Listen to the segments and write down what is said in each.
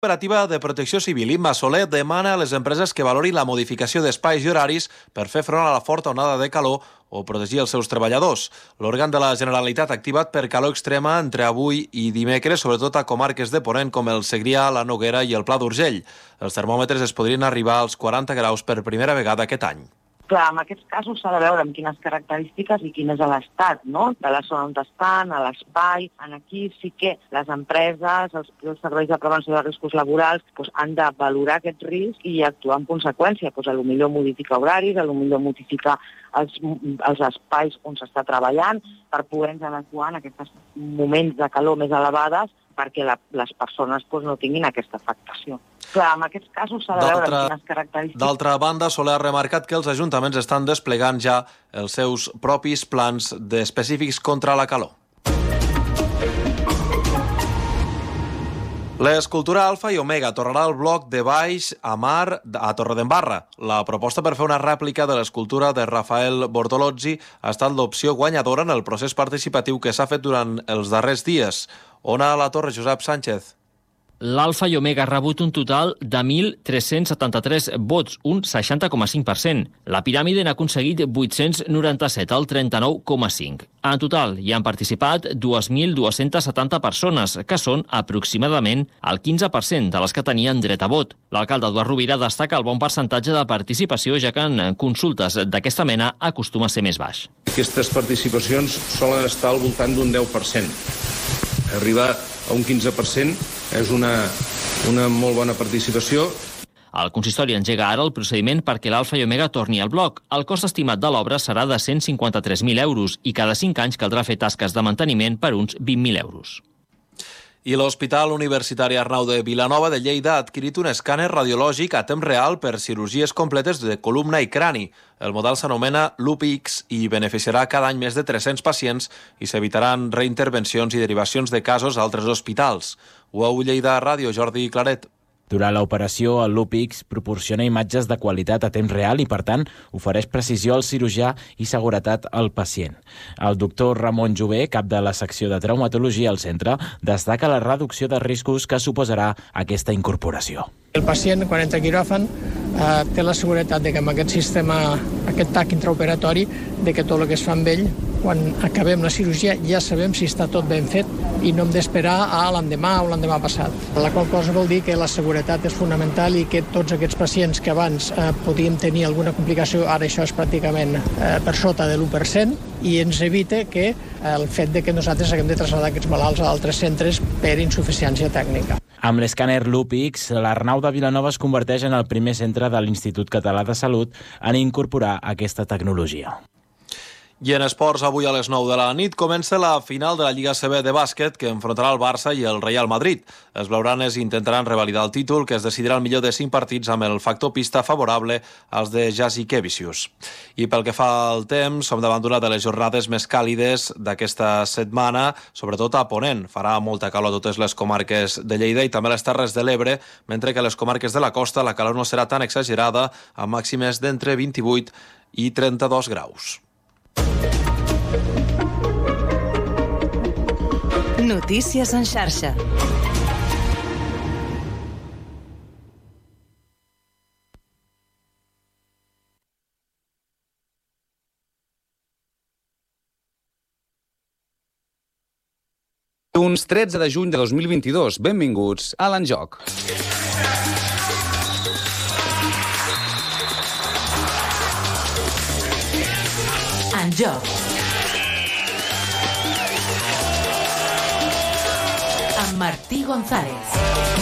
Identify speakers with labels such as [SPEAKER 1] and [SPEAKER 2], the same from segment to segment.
[SPEAKER 1] Cooperativa de Protecció Civil Imma Soler demana a les empreses que valorin la modificació d'espais i horaris per fer front a la forta onada de calor o protegir els seus treballadors. L'òrgan de la Generalitat ha activat per calor extrema entre avui i dimecres, sobretot a comarques de Ponent com el Segrià, la Noguera i el Pla d'Urgell. Els termòmetres es podrien arribar als 40 graus per primera vegada aquest any.
[SPEAKER 2] Clar, en aquests casos s'ha de veure amb quines característiques i quin és l'estat, no?, de la zona on estan, a l'espai. Aquí sí que les empreses, els serveis de prevenció de riscos laborals han de valorar aquest risc i actuar en conseqüència. Potser modificar horaris, potser modificar els espais on s'està treballant per poder-nos adequar en aquests moments de calor més elevades perquè les persones no tinguin aquesta afectació. Clar, en aquests casos s'ha de veure quines característiques...
[SPEAKER 1] D'altra banda, Soler ha remarcat que els ajuntaments estan desplegant ja els seus propis plans específics contra la calor. L'escultura Alfa i Omega tornarà al bloc de Baix a Mar a Torredembarra. La proposta per fer una rèplica de l'escultura de Rafael Bortolozzi ha estat l'opció guanyadora en el procés participatiu que s'ha fet durant els darrers dies. Ona a la Torre, Josep Sánchez.
[SPEAKER 3] L'Alfa i Omega ha rebut un total de 1.373 vots, un 60,5%. La Piràmide n'ha aconseguit 897, el 39,5%. En total hi han participat 2.270 persones, que són aproximadament el 15% de les que tenien dret a vot. L'alcalde Eduard Rovira destaca el bon percentatge de participació, ja que en consultes d'aquesta mena acostuma a ser més baix.
[SPEAKER 4] Aquestes participacions solen estar al voltant d'un 10%. Arribar a un 15% és una molt bona participació.
[SPEAKER 3] El consistori engega ara el procediment perquè l'Alfa i Omega torni al bloc. El cost estimat de l'obra serà de 153.000 euros i cada 5 anys caldrà fer tasques de manteniment per uns 20.000 euros.
[SPEAKER 1] I l'Hospital Universitari Arnau de Vilanova de Lleida ha adquirit un escàner radiològic a temps real per cirurgies completes de columna i crani. El model s'anomena LUP-X i beneficiarà cada any més de 300 pacients i s'evitaran reintervencions i derivacions de casos a altres hospitals. UAU Lleida Ràdio, Jordi Claret.
[SPEAKER 5] Durant l'operació, el LUP-X proporciona imatges de qualitat a temps real i, per tant, ofereix precisió al cirurgià i seguretat al pacient. El doctor Ramon Jové, cap de la secció de traumatologia al centre, destaca la reducció de riscos que suposarà aquesta incorporació.
[SPEAKER 6] El pacient, quan entra a quiròfan, té la seguretat de que amb aquest sistema, aquest TAC intraoperatori, de que tot el que es fa amb ell, quan acabem la cirurgia ja sabem si està tot ben fet i no hem d'esperar a l'endemà o l'endemà passat. La qual cosa vol dir que la seguretat és fonamental i que tots aquests pacients que abans podíem tenir alguna complicació, ara això és pràcticament per sota de l'1% i ens evita que el fet de que nosaltres haguem de traslladar aquests malalts a altres centres per insuficiència tècnica.
[SPEAKER 5] Amb l'escàner LUP-X, l'Arnau de Vilanova es converteix en el primer centre de l'Institut Català de Salut en incorporar aquesta tecnologia.
[SPEAKER 1] I en esports, avui a les 9 de la nit comença la final de la Lliga ACB de bàsquet que enfrontarà el Barça i el Real Madrid. Els blaugranes intentaran revalidar el títol, que es decidirà el millor de 5 partits amb el factor pista favorable als de Jasikevičius. I pel que fa al temps, som davant d'una de les jornades més càlides d'aquesta setmana, sobretot a Ponent. Farà molta calor a totes les comarques de Lleida i també a les Terres de l'Ebre, mentre que a les comarques de la costa la calor no serà tan exagerada, amb màximes d'entre 28 i 32 graus.
[SPEAKER 7] Notícies en xarxa.
[SPEAKER 8] Uns 13 de juny de 2022. Benvinguts a l'Enjoc.
[SPEAKER 7] Enjoc. Amb Martí González.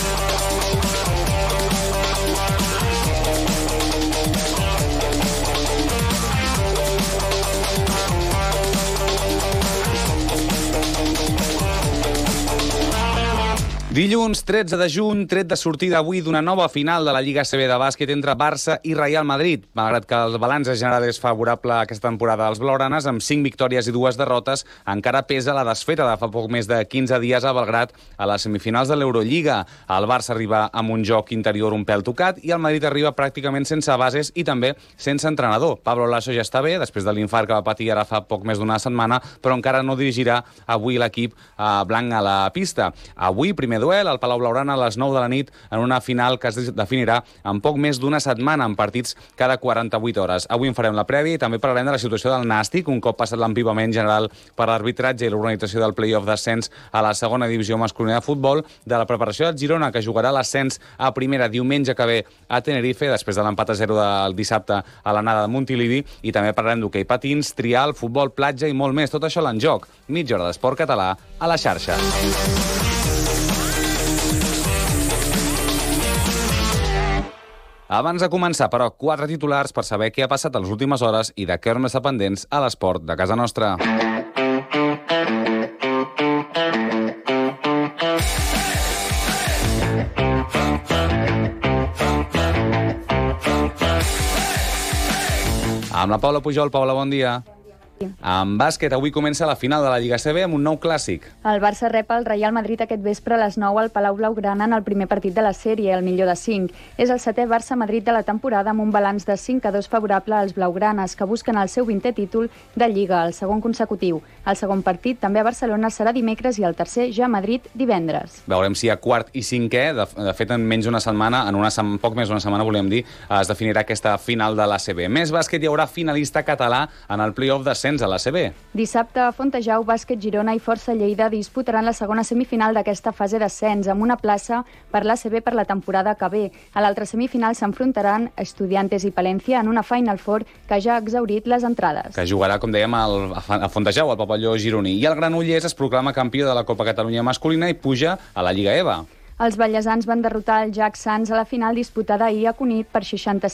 [SPEAKER 8] Dilluns 13 de juny, tret de sortida avui d'una nova final de la Lliga ACB de bàsquet entre Barça i Real Madrid. Malgrat que el balanç general és favorable a aquesta temporada als blaugranes, amb 5 victòries i 2 derrotes, encara pesa la desfeta de fa poc més de 15 dies a Belgrat a les semifinals de l'Eurolliga. El Barça arriba amb un joc interior un pèl tocat i el Madrid arriba pràcticament sense bases i també sense entrenador. Pablo Lasso ja està bé, després de l'infart que va patir ara fa poc més d'una setmana, però encara no dirigirà avui l'equip blanc a la pista. Avui, primer duel duel al Palau Blaugrana a les 9 de la nit en una final que es definirà en poc més d'una setmana, en partits cada 48 hores. Avui en farem la prèvia i també parlarem de la situació del Nàstic, un cop passat l'empivament general per l'arbitratge i l'organització del play-off d'ascens a la segona divisió masculina de futbol, de la preparació del Girona, que jugarà l'ascens a primera diumenge que ve a Tenerife, després de l'empat a 0 del dissabte a l'anada de Montilivi, i també parlarem d'hoquei patins, trial, futbol, platja i molt més. Tot això l'en joc. Mitja hora d'esport català a la xarxa. Abans de començar, però, 4 titulars per saber què ha passat a les últimes hores i de què hem estat pendents a l'esport de casa nostra. Amb la Paula Pujol. Paula, bon dia. En bàsquet, avui comença la final de la Lliga CB amb un nou clàssic.
[SPEAKER 9] El Barça rep el Real Madrid aquest vespre a les 9 al Palau Blaugrana en el primer partit de la sèrie, el millor de 5. És el 7è Barça-Madrid de la temporada amb un balanç de 5-2 favorable als blaugranes, que busquen el seu 20è títol de Lliga, el segon consecutiu. El segon partit, també a Barcelona, serà dimecres i el tercer ja a Madrid divendres.
[SPEAKER 8] Veurem si a quart i cinquè, de fet en menys d'una setmana, poc més d'una setmana, volem dir, es definirà aquesta final de la CB. Més bàsquet, hi haurà finalista català en el play-off d'ascens a la CB.
[SPEAKER 9] Dissabte, a Fontejau, Bàsquet Girona i Força Lleida disputaran la segona semifinal d'aquesta fase d'ascens, amb una plaça per l'ACB per la temporada que ve. A l'altra semifinal s'enfrontaran Estudiantes i Palència en una Final Four que ja ha exhaurit les entrades.
[SPEAKER 8] Que jugarà, com dèiem, a Fontejau, al pavelló gironí. I el Granollers es proclama campió de la Copa Catalunya masculina i puja a la Lliga EVA.
[SPEAKER 9] Els ballesans van derrotar el Jack Sants a la final disputada ahir a Cunit per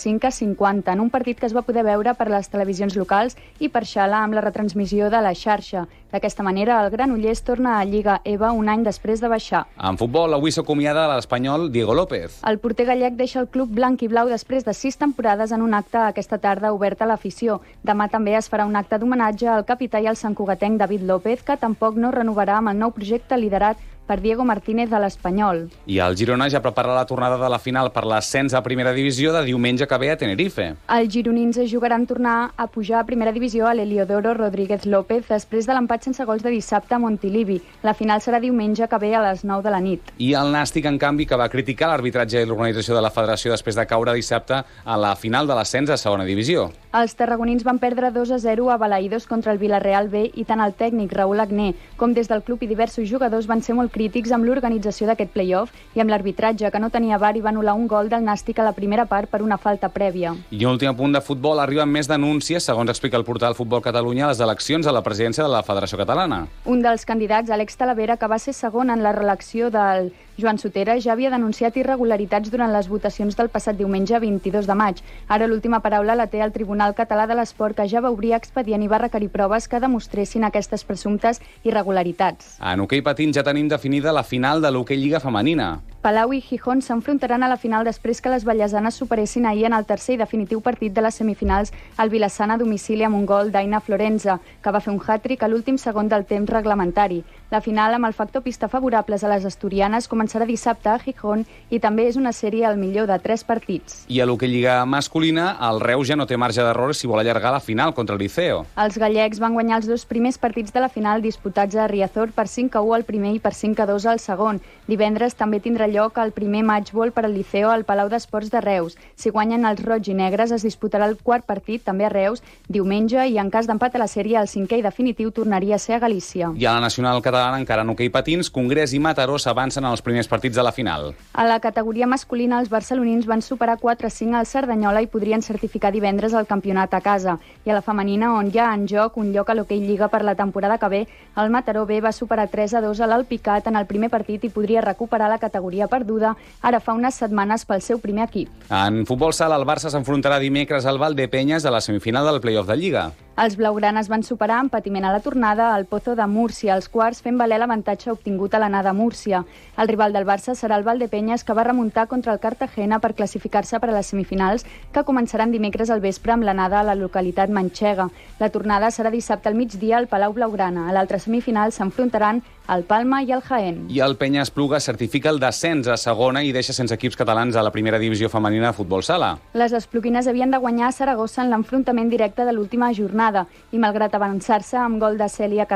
[SPEAKER 9] 65-50, en un partit que es va poder veure per les televisions locals i per Xala amb la retransmissió de la xarxa. D'aquesta manera, el Granollers torna a Lliga EVA un any després de baixar.
[SPEAKER 8] En futbol, avui s'acomiada l'espanyol Diego López.
[SPEAKER 9] El porter gallec deixa el club blanc i blau després de 6 temporades en un acte aquesta tarda obert a l'afició. Demà també es farà un acte d'homenatge al capità i al santcugatenc David López, que tampoc no renovarà amb el nou projecte liderat per Diego Martínez de l'Espanyol.
[SPEAKER 8] I el Girona ja prepara la tornada de la final per l'ascens a primera divisió de diumenge que ve a Tenerife.
[SPEAKER 9] Els gironins es jugaran tornar a pujar a primera divisió a l'Heliodoro Rodríguez López després de l'empat sense gols de dissabte a Montilivi. La final serà diumenge que ve a les 9 de la nit.
[SPEAKER 8] I el Nàstic, en canvi, que va criticar l'arbitratge i l'organització de la federació després de caure dissabte a la final de l'ascens a segona divisió.
[SPEAKER 9] Els tarragonins van perdre 2-0 a Balaïdos contra el Villarreal B i tant el tècnic Raúl Agné com des del club i diversos jugadors van ser molt crítics amb l'organització d'aquest play-off i amb l'arbitratge, que no tenia VAR i va anul·lar un gol del Nàstic a la primera part per una falta prèvia.
[SPEAKER 8] I un últim punt de futbol, arriben més denúncies, segons explica el portal Futbol Catalunya, a les eleccions a la presidència de la Federació Catalana.
[SPEAKER 9] Un dels candidats, Àlex Talavera, que va ser segon en la reelecció del Joan Sotera, ja havia denunciat irregularitats durant les votacions del passat diumenge 22 de maig. Ara l'última paraula la té el Tribunal Català de l'Esport, que ja va obrir expedient i va requerir proves que demostressin aquestes presumptes irregularitats.
[SPEAKER 8] En hoquei patins ja tenim definida la final de l'hoquei Lliga Femenina.
[SPEAKER 9] Palau i Gijón s'enfrontaran a la final després que les ballesanes superessin ahir en el tercer i definitiu partit de les semifinals al Vilassana a domicili amb un gol d'Aina Florenza, que va fer un hat-trick a l'últim segon del temps reglamentari. La final, amb el factor pista favorables a les asturianes, començarà dissabte a Gijón i també és una sèrie al millor de 3 partits.
[SPEAKER 8] I a l'hoquei Lliga masculina, el Reus ja no té marge d'error si vol allargar la final contra el Liceo.
[SPEAKER 9] Els gallecs van guanyar els 2 primers partits de la final disputats a Riazor per 5-1 al primer i per 5-2 al segon. Divendres també tindrà lloc el primer matchball per al Liceo al Palau d'Esports de Reus. Si guanyen els roig i negres, es disputarà el quart partit, també a Reus, diumenge, i en cas d'empat a la sèrie, el 5è i definitiu tornaria a ser a Galícia.
[SPEAKER 8] I a la nacional catalana, encara en hoquei patins, Congrés i Mataró s'avancen en els primers partits de la final.
[SPEAKER 9] A la categoria masculina, els barcelonins van superar 4-5 al Cerdanyola i podrien certificar divendres el campionat a casa. I a la femenina, on hi ha en joc un lloc a l'hoquei Lliga per la temporada que ve, el Mataró B va superar 3-2 a l'Alpicat en el primer partit i podria recuperar la categoria perduda ara fa unes setmanes pel seu primer equip.
[SPEAKER 8] En futbol sala, el Barça s'enfrontarà dimecres al Valdepeñas a la semifinal del play-off de Lliga.
[SPEAKER 9] Els blaugranes van superar amb patiment a la tornada al Pozo de Múrcia, als quarts fent valer l'avantatge obtingut a l'anada a Múrcia. El rival del Barça serà el Valdepeñas, que va remuntar contra el Cartagena per classificar-se per a les semifinals, que començaran dimecres al vespre amb l'anada a la localitat manxega. La tornada serà dissabte al migdia al Palau Blaugrana. A l'altra semifinal s'enfrontaran el Palma i el Jaén.
[SPEAKER 8] I el Penya Espluga certifica el descens a segona i deixa sense equips catalans a la primera divisió femenina de futbol sala.
[SPEAKER 9] Les espluguines havien de guanyar a Saragossa en l'enfrontament directe de l'última jornada i, malgrat avançar-se amb gol de Cèlia Catà,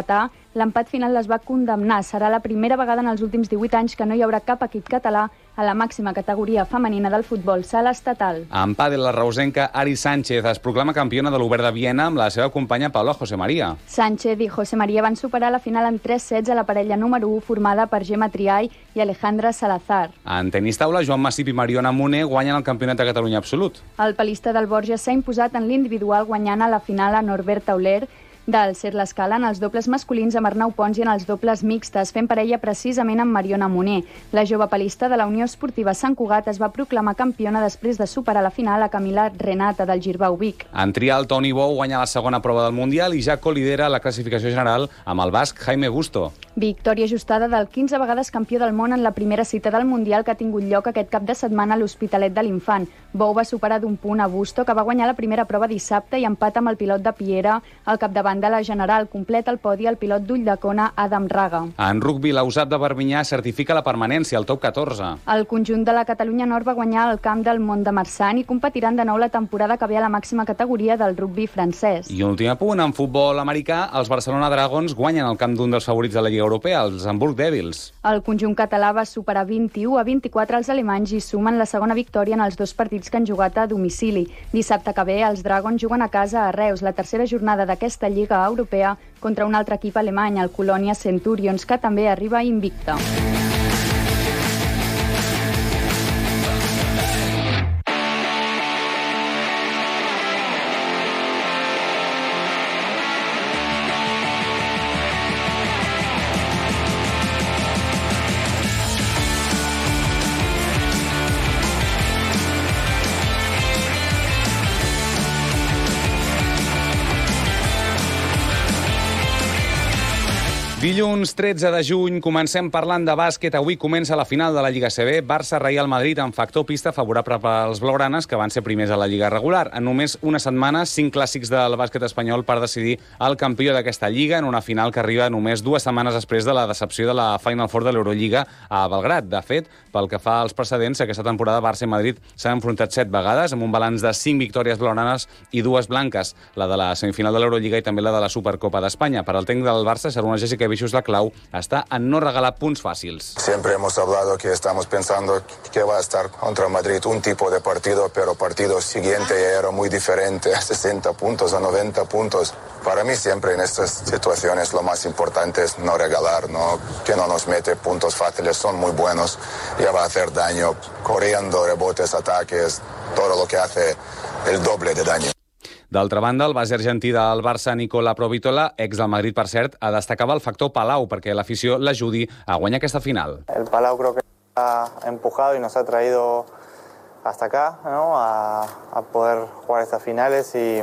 [SPEAKER 9] L'empat final les va condemnar. Serà la primera vegada en els últims 18 anys que no hi haurà cap equip català a la màxima categoria femenina del futbol sala estatal.
[SPEAKER 8] En pàdel, la reusenca Ari Sánchez es proclama campiona de l'Obert de Viena amb la seva companya Paula José María.
[SPEAKER 9] Sánchez i José María van superar la final en 3 sets a la parella número 1 formada per Gemma Triay i Alejandra Salazar.
[SPEAKER 8] En tenis taula, Joan Massip i Mariona Moner guanyen el Campionat de Catalunya absolut.
[SPEAKER 9] El palista del Borges s'ha imposat en l'individual guanyant a la final a Norbert Tauler del Ser l'Escala en els dobles masculins amb Arnau Pons i en els dobles mixtes, fent parella precisament amb Mariona Moner. La jove palista de la Unió Esportiva Sant Cugat es va proclamar campiona després de superar la final a Camila Renata del Girbau Vic.
[SPEAKER 8] En trial, Toni Bou guanya la segona prova del Mundial i ja colidera la classificació general amb el basc Jaime Gusto.
[SPEAKER 9] Victòria ajustada del 15 vegades campió del món en la primera cita del Mundial que ha tingut lloc aquest cap de setmana a l'Hospitalet de l'Infant. Bou va superar d'un punt a Busto, que va guanyar la primera prova dissabte i empat amb el pilot de Piera al capdavant de la general. Completa el podi el pilot d'Ulldecona, Adam Raga.
[SPEAKER 8] En rugbi, la USAP de Perpinyà certifica la permanència al top 14.
[SPEAKER 9] El conjunt de la Catalunya Nord va guanyar el camp del Mont de Marsan i competiran de nou la temporada que ve a la màxima categoria del rugbi francès.
[SPEAKER 8] I un últim punt, en futbol americà, els Barcelona Dragons guanyen el camp d'un dels favorits de la Lliga Europea, els Hamburg Devils.
[SPEAKER 9] El conjunt català va superar 21-24 als alemanys i sumen la segona victòria en els 2 partits que han jugat a domicili. Dissabte que ve, els Dragons juguen a casa a Reus, la tercera jornada d'aquesta Lliga Europea contra un altre equip alemany, el Colònia Centurions, que també arriba invicta.
[SPEAKER 8] Dilluns 13 de juny comencem parlant de bàsquet. Avui comença la final de la Lliga CB, Barça-Real Madrid amb factor pista favorable pels blaugranes, que van ser primers a la Lliga regular. En només una setmana, 5 clàssics del bàsquet espanyol per decidir el campió d'aquesta Lliga en una final que arriba només 2 setmanes després de la decepció de la Final Four de l'Eurolliga a Belgrat. De fet, pel que fa als precedents, aquesta temporada Barça i Madrid s'han enfrontat 7 vegades amb un balanç de 5 victòries blaugranes i 2 blanques, la de la semifinal de l'Eurolliga i també la de la Supercopa d'Espanya. Per al tècnic del Barça, Sarunas Jasikevičius, la clau està en no regalar punts fàcils.
[SPEAKER 10] Siempre hemos hablado que estamos pensando que va a estar contra Madrid un tipo de partido, pero partido siguiente era muy diferente, a 60 puntos, a 90 puntos. Para mí siempre en estas situaciones lo más importante es no regalar, ¿no? Que no nos mete puntos fáciles, son muy buenos, ya va a hacer daño, corriendo, rebotes, ataques, todo lo que hace el doble de daño.
[SPEAKER 8] D'altra banda, el base argentí del Barça, Nicola Provitola, ex del Madrid, per cert, destacava el factor Palau perquè l'afició l'ajudi a guanyar aquesta final.
[SPEAKER 11] El Palau creo que ha empujado y nos ha traído hasta acá, ¿no? a poder jugar estas finales y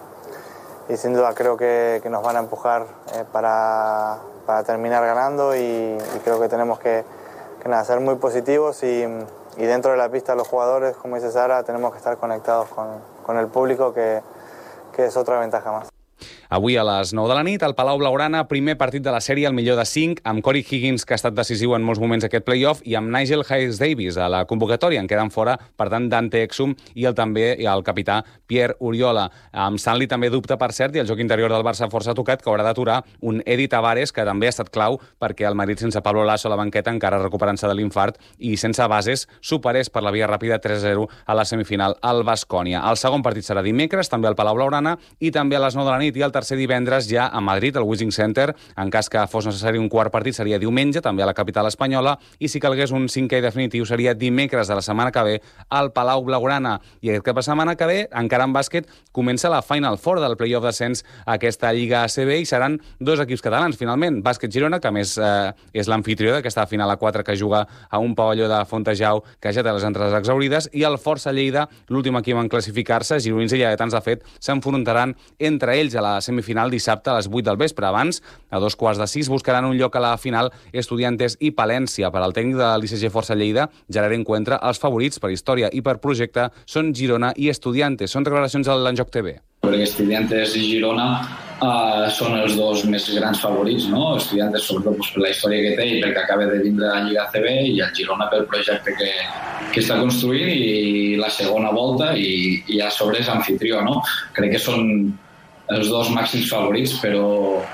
[SPEAKER 11] sin duda creo que nos van a empujar para terminar ganando y creo que tenemos que ser muy positivos y dentro de la pista los jugadores, como dice Sara, tenemos que estar conectados con el público que és otra ventaja más.
[SPEAKER 8] Avui a les 9 de la nit, al Palau Blaugrana, primer partit de la sèrie, el millor de 5, amb Corey Higgins, que ha estat decisiu en molts moments aquest play-off, i amb Nigel Hayes-Davis a la convocatòria. En queden fora, per tant, Dante Exum i el capità Pierre Oriola. Amb Stanley també dubta, per cert, i el joc interior del Barça força tocat, que haurà d'aturar un Edi Tavares, que també ha estat clau perquè el Madrid sense Pablo Lasso a la banqueta, encara recuperant-se de l'infart, i sense bases, superés per la via ràpida 3-0 a la semifinal al Baskonia. El segon partit serà dimecres, també al Palau Blaugrana, i també a les 9 de la nit, i el tercer divendres ja a Madrid, al Wishing Center. En cas que fos necessari un quart partit seria diumenge, també a la capital espanyola, i si calgués un cinquè i definitiu seria dimecres de la setmana que ve al Palau Blaugrana. I aquest cap de setmana que ve, encara en bàsquet, comença la Final Four del playoff d'ascens a aquesta Lliga ACB i seran 2 equips catalans, finalment. Bàsquet Girona, que més és l'anfitrió d'aquesta final a 4 que juga a un pavelló de Fontejau que ja té les entrades exaurides, i el Força Lleida, l'últim equip en classificar-se. Gironins i lleidatans, de fet, s'enfrontaran entre ells a la semifinal dissabte a les 8 del vespre. Abans, a 5:15, buscaran un lloc a la final Estudiantes i Palència. Per al tècnic de l'ICG Força Lleida, Gerard Encuentra, els favorits per història i per projecte són Girona i Estudiantes. Són declaracions a l'Enjoc TV.
[SPEAKER 12] Perquè Estudiantes i Girona són els dos més grans favorits, no? Estudiantes sobretot per la història que té i perquè acaba de vindre a la Lliga ACB, i el Girona pel projecte que està construint i la segona volta, i a sobre és anfitrió, no? Crec que són els dos màxims favorits, però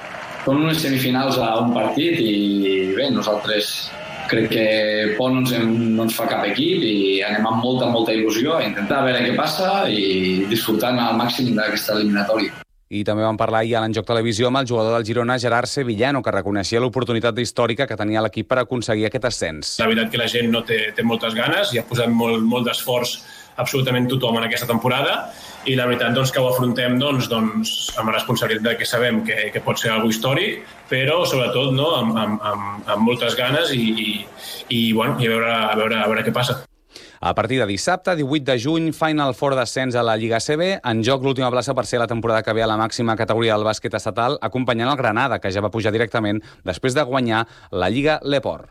[SPEAKER 12] són unes semifinals a un partit i bé, nosaltres crec que por no ens fa cap equip i anem amb molta il·lusió a intentar veure què passa i disfrutant al màxim d'aquesta eliminatòria.
[SPEAKER 8] I també vam parlar ahir a l'Enjoc Televisió amb el jugador del Girona, Gerard Sevillano, que reconeixia l'oportunitat històrica que tenia l'equip per aconseguir aquest ascens.
[SPEAKER 13] La veritat que la gent no té moltes ganes i ha posat molt d'esforç absolutament tothom en aquesta temporada i la veritat que ho afrontem amb la responsabilitat que sabem que pot ser algo històric, però sobretot amb moltes ganes i a veure què passa.
[SPEAKER 8] A partir de dissabte, 18 de juny, Final Four d'ascens a la Lliga ACB, en joc l'última plaça per ser la temporada que ve a la màxima categoria del bàsquet estatal, acompanyant el Granada, que ja va pujar directament després de guanyar la Lliga Leport.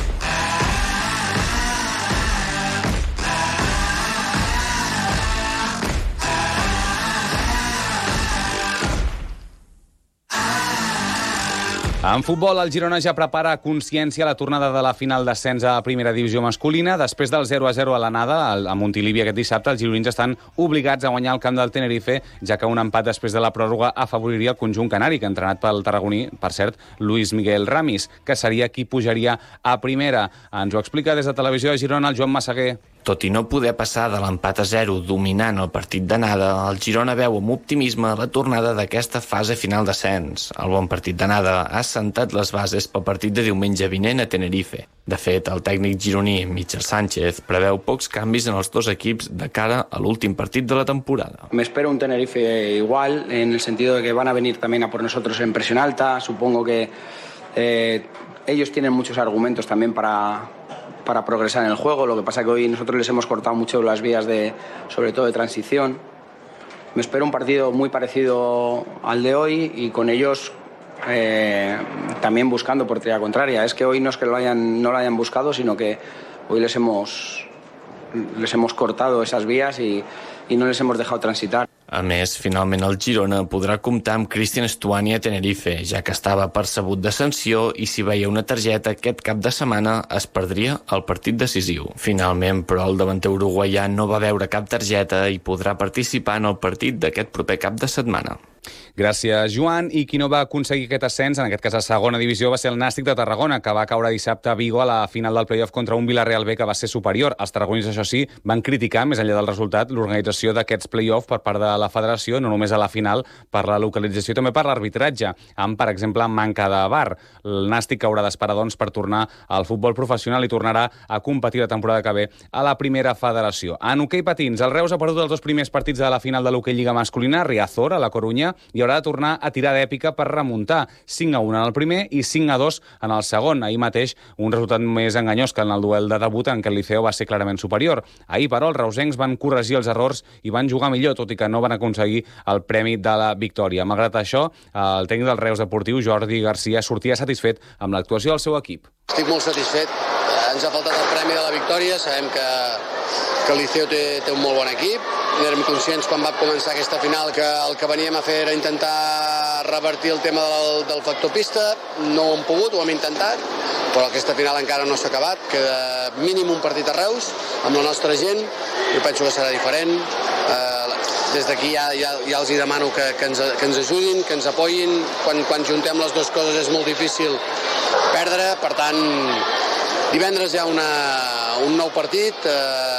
[SPEAKER 8] En futbol, el Girona ja prepara a consciència la tornada de la final d'ascens a primera divisió masculina. Després del 0-0 a l'anada, a Montilivi aquest dissabte, els gironins estan obligats a guanyar el camp del Tenerife, ja que un empat després de la pròrroga afavoriria el conjunt canari, que entrenat pel tarragoní, per cert, Luis Miguel Ramis, que seria qui pujaria a primera. Ens ho explica des de Televisió de Girona el Joan Massaguer.
[SPEAKER 14] Tot i no poder passar de l'empat a 0 dominant el partit d'anada, el Girona veu amb optimisme la tornada d'aquesta fase final d'ascens. El bon partit d'anada ha assentat les bases pel partit de diumenge vinent a Tenerife. De fet, el tècnic gironí, Michel Sánchez, preveu pocs canvis en els dos equips de cara a l'últim partit de la temporada.
[SPEAKER 15] Me espero un Tenerife igual, en el sentido de que van a venir también a por nosotros en presión alta. Supongo que ellos tienen muchos argumentos también para progresar en el juego. Lo que pasa que hoy nosotros les hemos cortado mucho las vías sobre todo de transición. Me espero un partido muy parecido al de hoy y con ellos también buscando portería contraria. Es que hoy no es que no lo hayan buscado, sino que hoy les hemos cortado esas vías y no les hemos dejado transitar.
[SPEAKER 14] A més, finalment el Girona podrà comptar amb Cristian Stuani a Tenerife, ja que estava percebut de sanció i si veia una targeta aquest cap de setmana es perdria el partit decisiu. Finalment, però, el davanter uruguaià no va veure cap targeta i podrà participar en el partit d'aquest proper cap de setmana.
[SPEAKER 8] Gràcies, Joan. I qui no va aconseguir aquest ascens, en aquest cas a segona divisió, va ser el Nàstic de Tarragona, que va caure dissabte a Vigo a la final del play-off contra un Villarreal B que va ser superior. Els tarragonins, això sí, van criticar, més enllà del resultat, l'organització d'aquests play-off per part de la federació, no només a la final, per la localització, també per l'arbitratge, amb, per exemple, manca de VAR. El Nàstic haurà d'esperar, doncs, per tornar al futbol professional i tornarà a competir la temporada que ve a la primera federació. En hoquei patins, el Reus ha perdut els dos primers partits de la final de l'hoquei Lliga masculina, Riazor, a la Corunya, i haurà de tornar a tirar d'èpica per remuntar 5-1 en el primer i 5-2 en el segon. Ahir mateix un resultat més enganyós que en el duel de debut en què el Liceo va ser clarament superior. Ahir, però, els reusencs van corregir els errors i van jugar millor, tot i que no van aconseguir el premi de la victòria. Malgrat això, el tècnic del Reus Deportiu, Jordi Garcia, sortia satisfet amb l'actuació del seu equip.
[SPEAKER 16] Estic molt satisfet. Ens ha faltat el premi de la victòria. Sabem que el Liceo té un molt bon equip. Érem conscients quan va començar aquesta final que el que veníem a fer era intentar revertir el tema del factor pista. No ho hem pogut, ho hem intentat, però aquesta final encara no s'ha acabat. Queda mínim un partit a Reus amb la nostra gent. Jo penso que serà diferent. Des d'aquí ja els demano que ens ajudin, que ens apoyin. Quan juntem les dues coses és molt difícil perdre. Per tant, divendres hi ha un nou partit.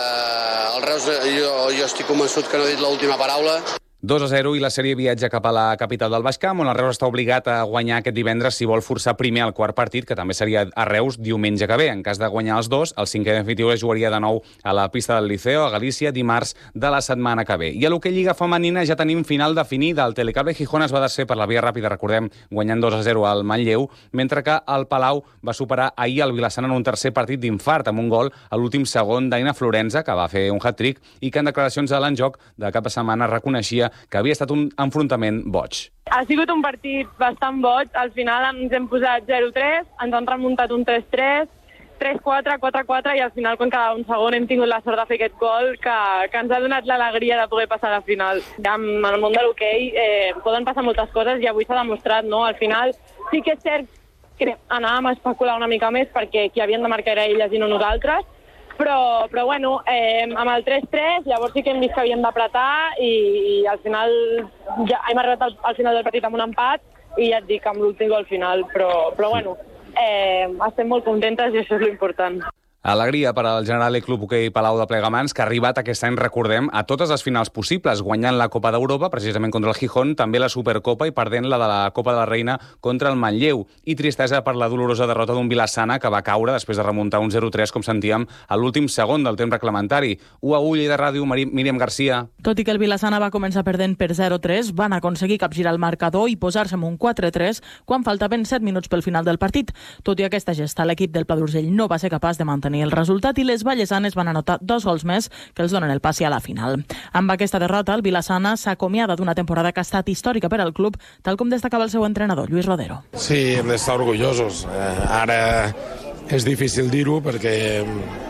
[SPEAKER 16] El Reus, jo estic convençut que no he dit l'última paraula.
[SPEAKER 8] 2-0 i la sèrie viatja cap a la capital del Baix Camp, on el Reus està obligat a guanyar aquest divendres si vol forçar primer el quart partit, que també seria a Reus diumenge que ve. En cas de guanyar els dos, el cinquè definitiu es jugaria de nou a la pista del Liceo, a Galícia, dimarts de la setmana que ve. I a l'hoquei Lliga femenina ja tenim final definida. El Telecable Gijón es va desfer per la via ràpida, recordem, guanyant 2-0 al Manlleu, mentre que el Palau va superar ahir el Vilassana en un tercer partit d'infart, amb un gol a l'últim segon d'Aina Florenza, que va fer un hat-trick, i que en declaracions de l'Enjoc de cap de setmana reconeixia que havia estat un enfrontament boig.
[SPEAKER 17] Ha sigut un partit bastant boig. Al final ens hem posat 0-3, ens han remuntat un 3-3, 3-4, 4-4 i al final, quan quedava un segon, hem tingut la sort de fer aquest gol que ens ha donat l'alegria de poder passar a la final. En el món de l'hoquei poden passar moltes coses i avui s'ha demostrat, no? Al final sí que és cert que anàvem a especular una mica més perquè qui havien de marcar era elles i no nosaltres, però bueno, amb el 3-3 llavors sí que hem vist que havíem d'apretar i al final ja hem arribat al final del partit amb un empat i ja et dic, amb l'últim gol final, però bueno, estem molt contentes i això és l'important.
[SPEAKER 8] Alegria per al General Club Hoquei Palau de Plegamans, que ha arribat aquest any, recordem, a totes les finals possibles, guanyant la Copa d'Europa, precisament contra el Gijón, també la Supercopa i perdent la de la Copa de la Reina contra el Manlleu. I tristesa per la dolorosa derrota d'un Vilassana que va caure després de remuntar un 0-3, com sentíem, a l'últim segon del temps reglamentari. 1-1, Lleida Ràdio, Míriam Garcia.
[SPEAKER 18] Tot i que el Vilassana va començar perdent per 0-3, van aconseguir capgirar el marcador i posar-se amb un 4-3 quan faltaven 7 minuts pel final del partit. Tot i aquesta gesta, l'equip del Pla d'Urgell no va ser capaç de mantenir el resultat i les vallesanes van anotar 2 gols més que els donen el passi a la final. Amb aquesta derrota, el Vilassana s'acomiada d'una temporada que ha estat històrica per al club, tal com destacava el seu entrenador, Lluís Rodero.
[SPEAKER 19] Sí, hem d'estar orgullosos. Ara és difícil dir-ho perquè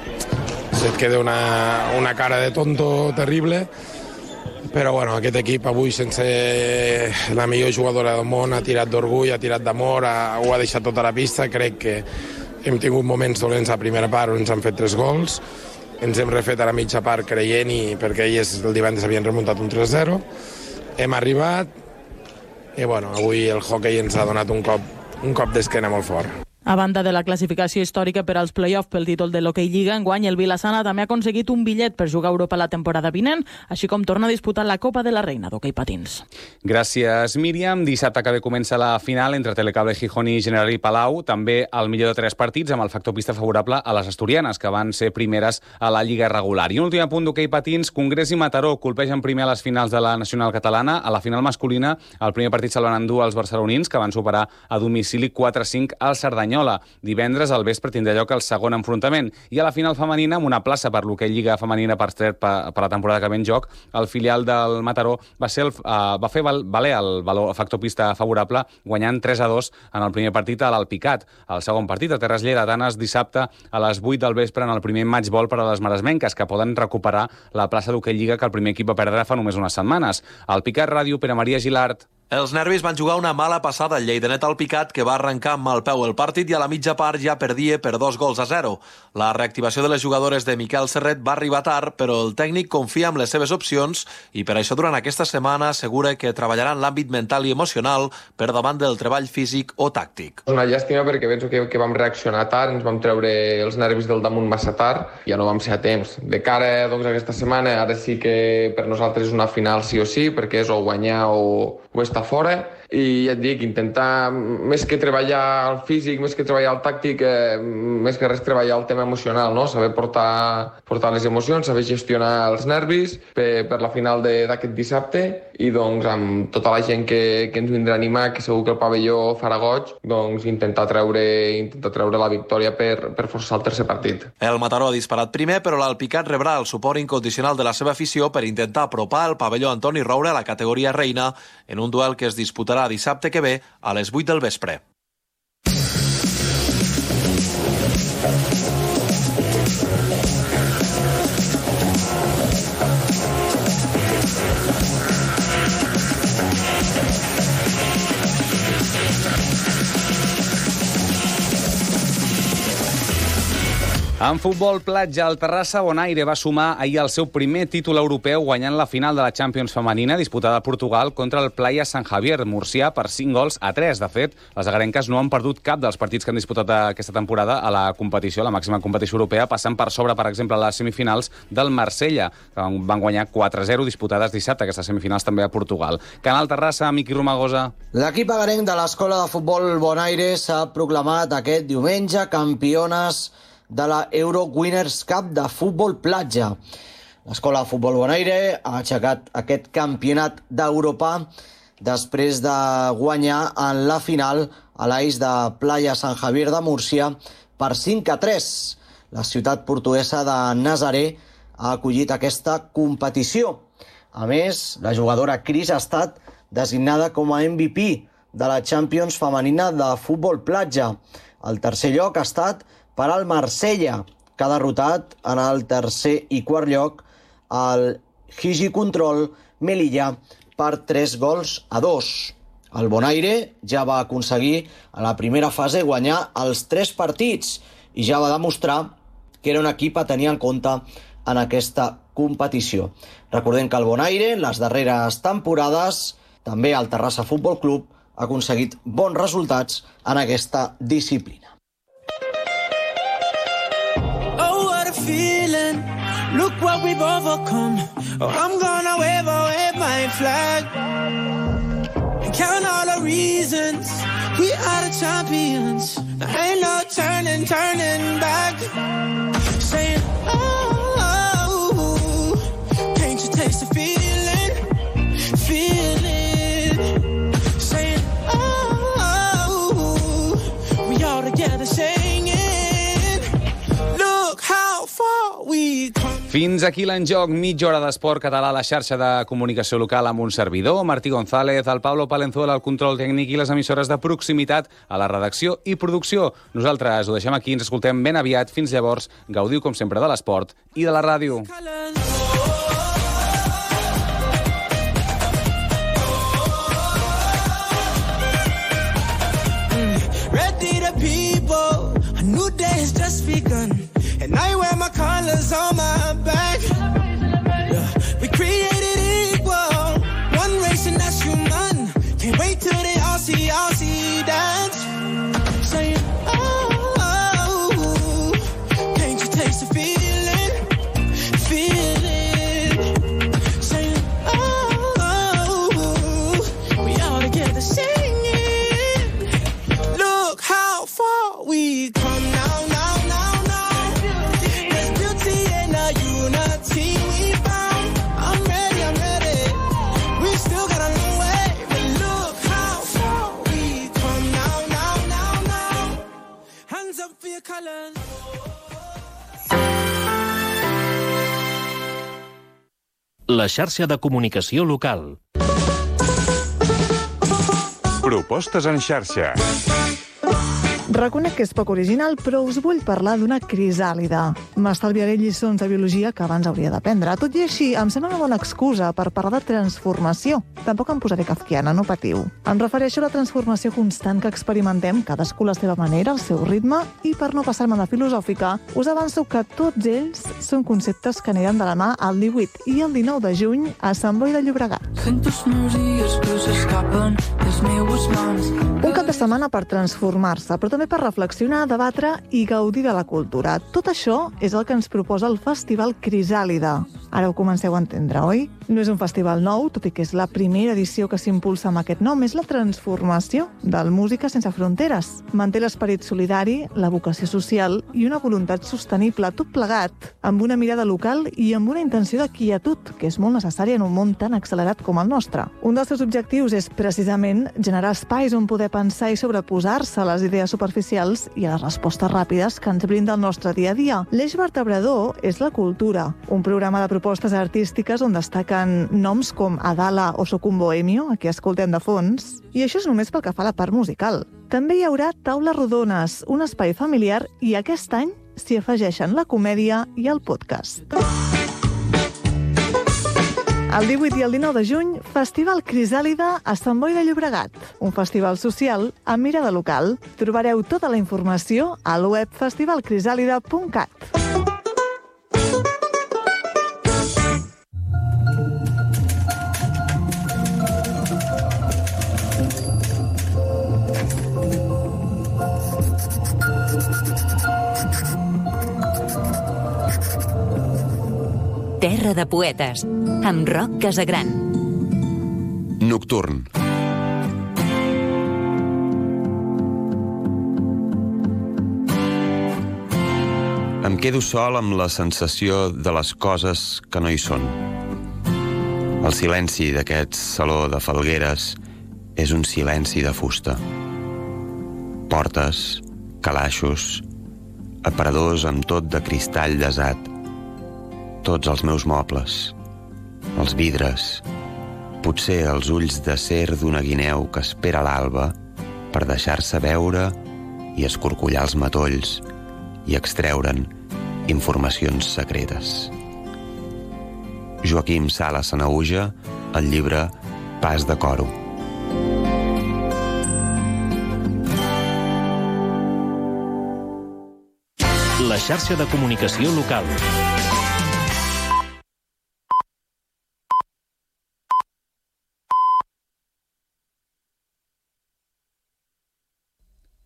[SPEAKER 19] se't queda una cara de tonto terrible, però bueno, aquest equip avui, sense la millor jugadora del món, ha tirat d'orgull, ha tirat d'amor, ho ha deixat tota la pista. Crec que hem tingut moments dolents a la primera part on ens han fet 3 gols, ens hem refet a la mitja part creient, i perquè ells el divendres havien remuntat un 3-0, hem arribat i bueno, avui el hoquei ens ha donat un cop d'esquena molt fort.
[SPEAKER 18] A banda de la classificació històrica per als play-off pel títol de l'Hoquei Lliga, enguany el Vilassana també ha aconseguit un bitllet per jugar a Europa la temporada vinent, així com torna a disputar la Copa de la Reina d'hoquei patins.
[SPEAKER 8] Gràcies, Míriam. Dissabte que ve comença la final entre Telecable Gijón i General Palau, també el millor de 3 partits, amb el factor pista favorable a les asturianes, que van ser primeres a la Lliga regular. I un últim apunt d'hoquei patins, Congrés i Mataró colpegen primer a les finals de la Nacional Catalana. A la final masculina, el primer partit se'l van endur els barcelonins, que van superar a domicili 4-5 al Cerdanyola. Divendres al vespre tindrà lloc el segon enfrontament. I a la final femenina, amb una plaça per l'hoquei Lliga femenina per la temporada que ve en joc, el filial del Mataró va fer valer el factor pista favorable, guanyant 3-2 en el primer partit a l'Alpicat. El segon partit a Terres Lleidatanes dissabte a les 8 del vespre en el primer matchball per a les maresmenques, que poden recuperar la plaça d'hoquei Lliga que el primer equip va perdre fa només unes setmanes. Alpicat Ràdio, Pere Maria Gilart.
[SPEAKER 1] Els nervis van jugar una mala passada al Lleidanet Alpicat, que va arrencar amb mal peu el partit i a la mitja part ja perdia per 2-0. La reactivació de les jugadores de Miquel Serret va arribar tard, però el tècnic confia en les seves opcions i per això durant aquesta setmana assegura que treballaran l'àmbit mental i emocional per davant del treball físic o tàctic.
[SPEAKER 20] És una llàstima perquè penso que vam reaccionar tard, ens vam treure els nervis del damunt massa tard, ja no vam ser a temps. De cara a aquesta setmana, ara sí que per nosaltres és una final sí o sí, perquè és o guanyar o estar fora, i ja et dic, intentar, més que treballar el físic, més que treballar el tàctic, més que res treballar el tema emocional, no? Saber portar les emocions, saber gestionar els nervis per la final d'aquest dissabte, i doncs amb tota la gent que ens vindrà a animar, que segur que el pavelló farà goig, doncs intentar treure la victòria per forçar el tercer partit.
[SPEAKER 1] El Mataró ha disparat primer, però l'Alpicat rebrà el suport incondicional de la seva afició per intentar apropar el pavelló Antoni Roure a la categoria reina en un duel que es disputarà dissabte que ve a les 8 del vespre.
[SPEAKER 8] En futbol platja, el Terrassa Bonaire va sumar ahir el seu primer títol europeu guanyant la final de la Champions femenina disputada a Portugal contra el Playa Sant Javier Murcià per 5-3. De fet, les agarenques no han perdut cap dels partits que han disputat aquesta temporada a la competició, la màxima competició europea, passant per sobre, per exemple, les semifinals del Marsella, que van guanyar 4-0 disputades dissabte, aquestes semifinals també a Portugal. Canal Terrassa, Miqui Romagosa.
[SPEAKER 21] L'equip agarenc de l'Escola de Futbol Bonaire s'ha proclamat aquest diumenge campiones de la Euro Winners Cup de futbol platja. L'Escola de Futbol Bonaire ha aixecat aquest campionat d'Europa després de guanyar en la final a l'eix de Playa Sant Javier de Múrcia per 5-3. La ciutat portuguesa de Nazaré ha acollit aquesta competició. A més, la jugadora Cris ha estat designada com a MVP de la Champions femenina de futbol platja. El tercer lloc ha estat per al Marsella, que ha derrotat en el tercer i quart lloc el Gigi Control Melilla per 3-2. El Bonaire ja va aconseguir a la primera fase guanyar els 3 partits i ja va demostrar que era un equip a tenir en compte en aquesta competició. Recordem que el Bonaire, en les darreres temporades, també el Terrassa Futbol Club, aconseguit bons resultats en aquesta disciplina.
[SPEAKER 2] Oh, what a feeling. Look what we've overcome. Oh, I'm gonna wave my flag. And count all the reasons we are the champions. There ain't no turning back. Saying, oh, can't you taste the feeling? Saying, oh, we all together singing. Look how far we come.
[SPEAKER 8] Fins aquí l'Enjoc, mitja hora d'esport català a la xarxa de comunicació local amb un servidor, Martí González, el Pablo Palenzuela, el control tècnic i les emissores de proximitat a la redacció i producció. Nosaltres ho deixem aquí, ens escoltem ben aviat. Fins llavors, gaudiu com sempre de l'esport i de la ràdio.
[SPEAKER 2] Ready the people, a new day has just begun. And I wear my colors on my back. Yeah. We created equal, one race and that's human. Can't wait till they all see dance. Saying, oh, can't you taste the feeling? Saying, oh, we all together singing. Look how far we come now.
[SPEAKER 22] La xarxa de comunicació local.
[SPEAKER 23] Propostes en xarxa.
[SPEAKER 24] Reconec que és poc original, però us vull parlar d'una crisàlida. M'estalviaré lliçons de biologia que abans hauria d'aprendre. Tot i així, em sembla una bona excusa per parlar de transformació. Tampoc em posaré kafkiana, no patiu. Em refereixo a la transformació constant que experimentem, cadascú a la seva manera, al seu ritme, i per no passar-me de filosòfica, us avanço que tots ells són conceptes que aniran de la mà el 18 i el 19 de juny a Sant Boi de Llobregat. Un cap de setmana per transformar-se, però també per reflexionar, debatre i gaudir de la cultura. Tot això és el que ens proposa el Festival Crisàlida. Ara ho comenceu a entendre, oi? No és un festival nou, tot i que és la primera edició que s'impulsa amb aquest nom. És la transformació del Música Sense Fronteres. Manté l'esperit solidari, la vocació social i una voluntat sostenible, tot plegat, amb una mirada local i amb una intenció de quietud, que és molt necessària en un món tan accelerat com el nostre. Un dels seus objectius és precisament generar espais on poder pensar i sobreposar-se a les idees superficials i a les respostes ràpides que ens brinda el nostre dia a dia. L'eix vertebrador és la cultura, un programa de propostes artístiques on destaquen noms com Adala o Soc un bohemio, a qui escoltem de fons, i això és només pel que fa a la part musical. També hi haurà taules rodones, un espai familiar, i aquest any s'hi afegeixen la comèdia i el podcast. El 18 i el 19 de juny, Festival Crisàlida a Sant Boi de Llobregat, un festival social amb mirada local. Trobareu tota la informació al web festivalcrisàlida.cat.
[SPEAKER 7] Terra de poetes, amb Roc Casagran.
[SPEAKER 23] Nocturn. Em quedo sol amb la sensació de les coses que no hi són. El silenci d'aquest saló de falgueres és un silenci de fusta. Portes, calaixos, aparadors amb tot de cristall desat, tots els meus mobles, els vidres, potser els ulls d'acer d'una guineu que espera l'alba per deixar-se veure i escorcollar els matolls i extreure'n informacions secretes. Joaquim Sala Sanauja, el llibre Pas de coro.
[SPEAKER 22] La xarxa de comunicació local.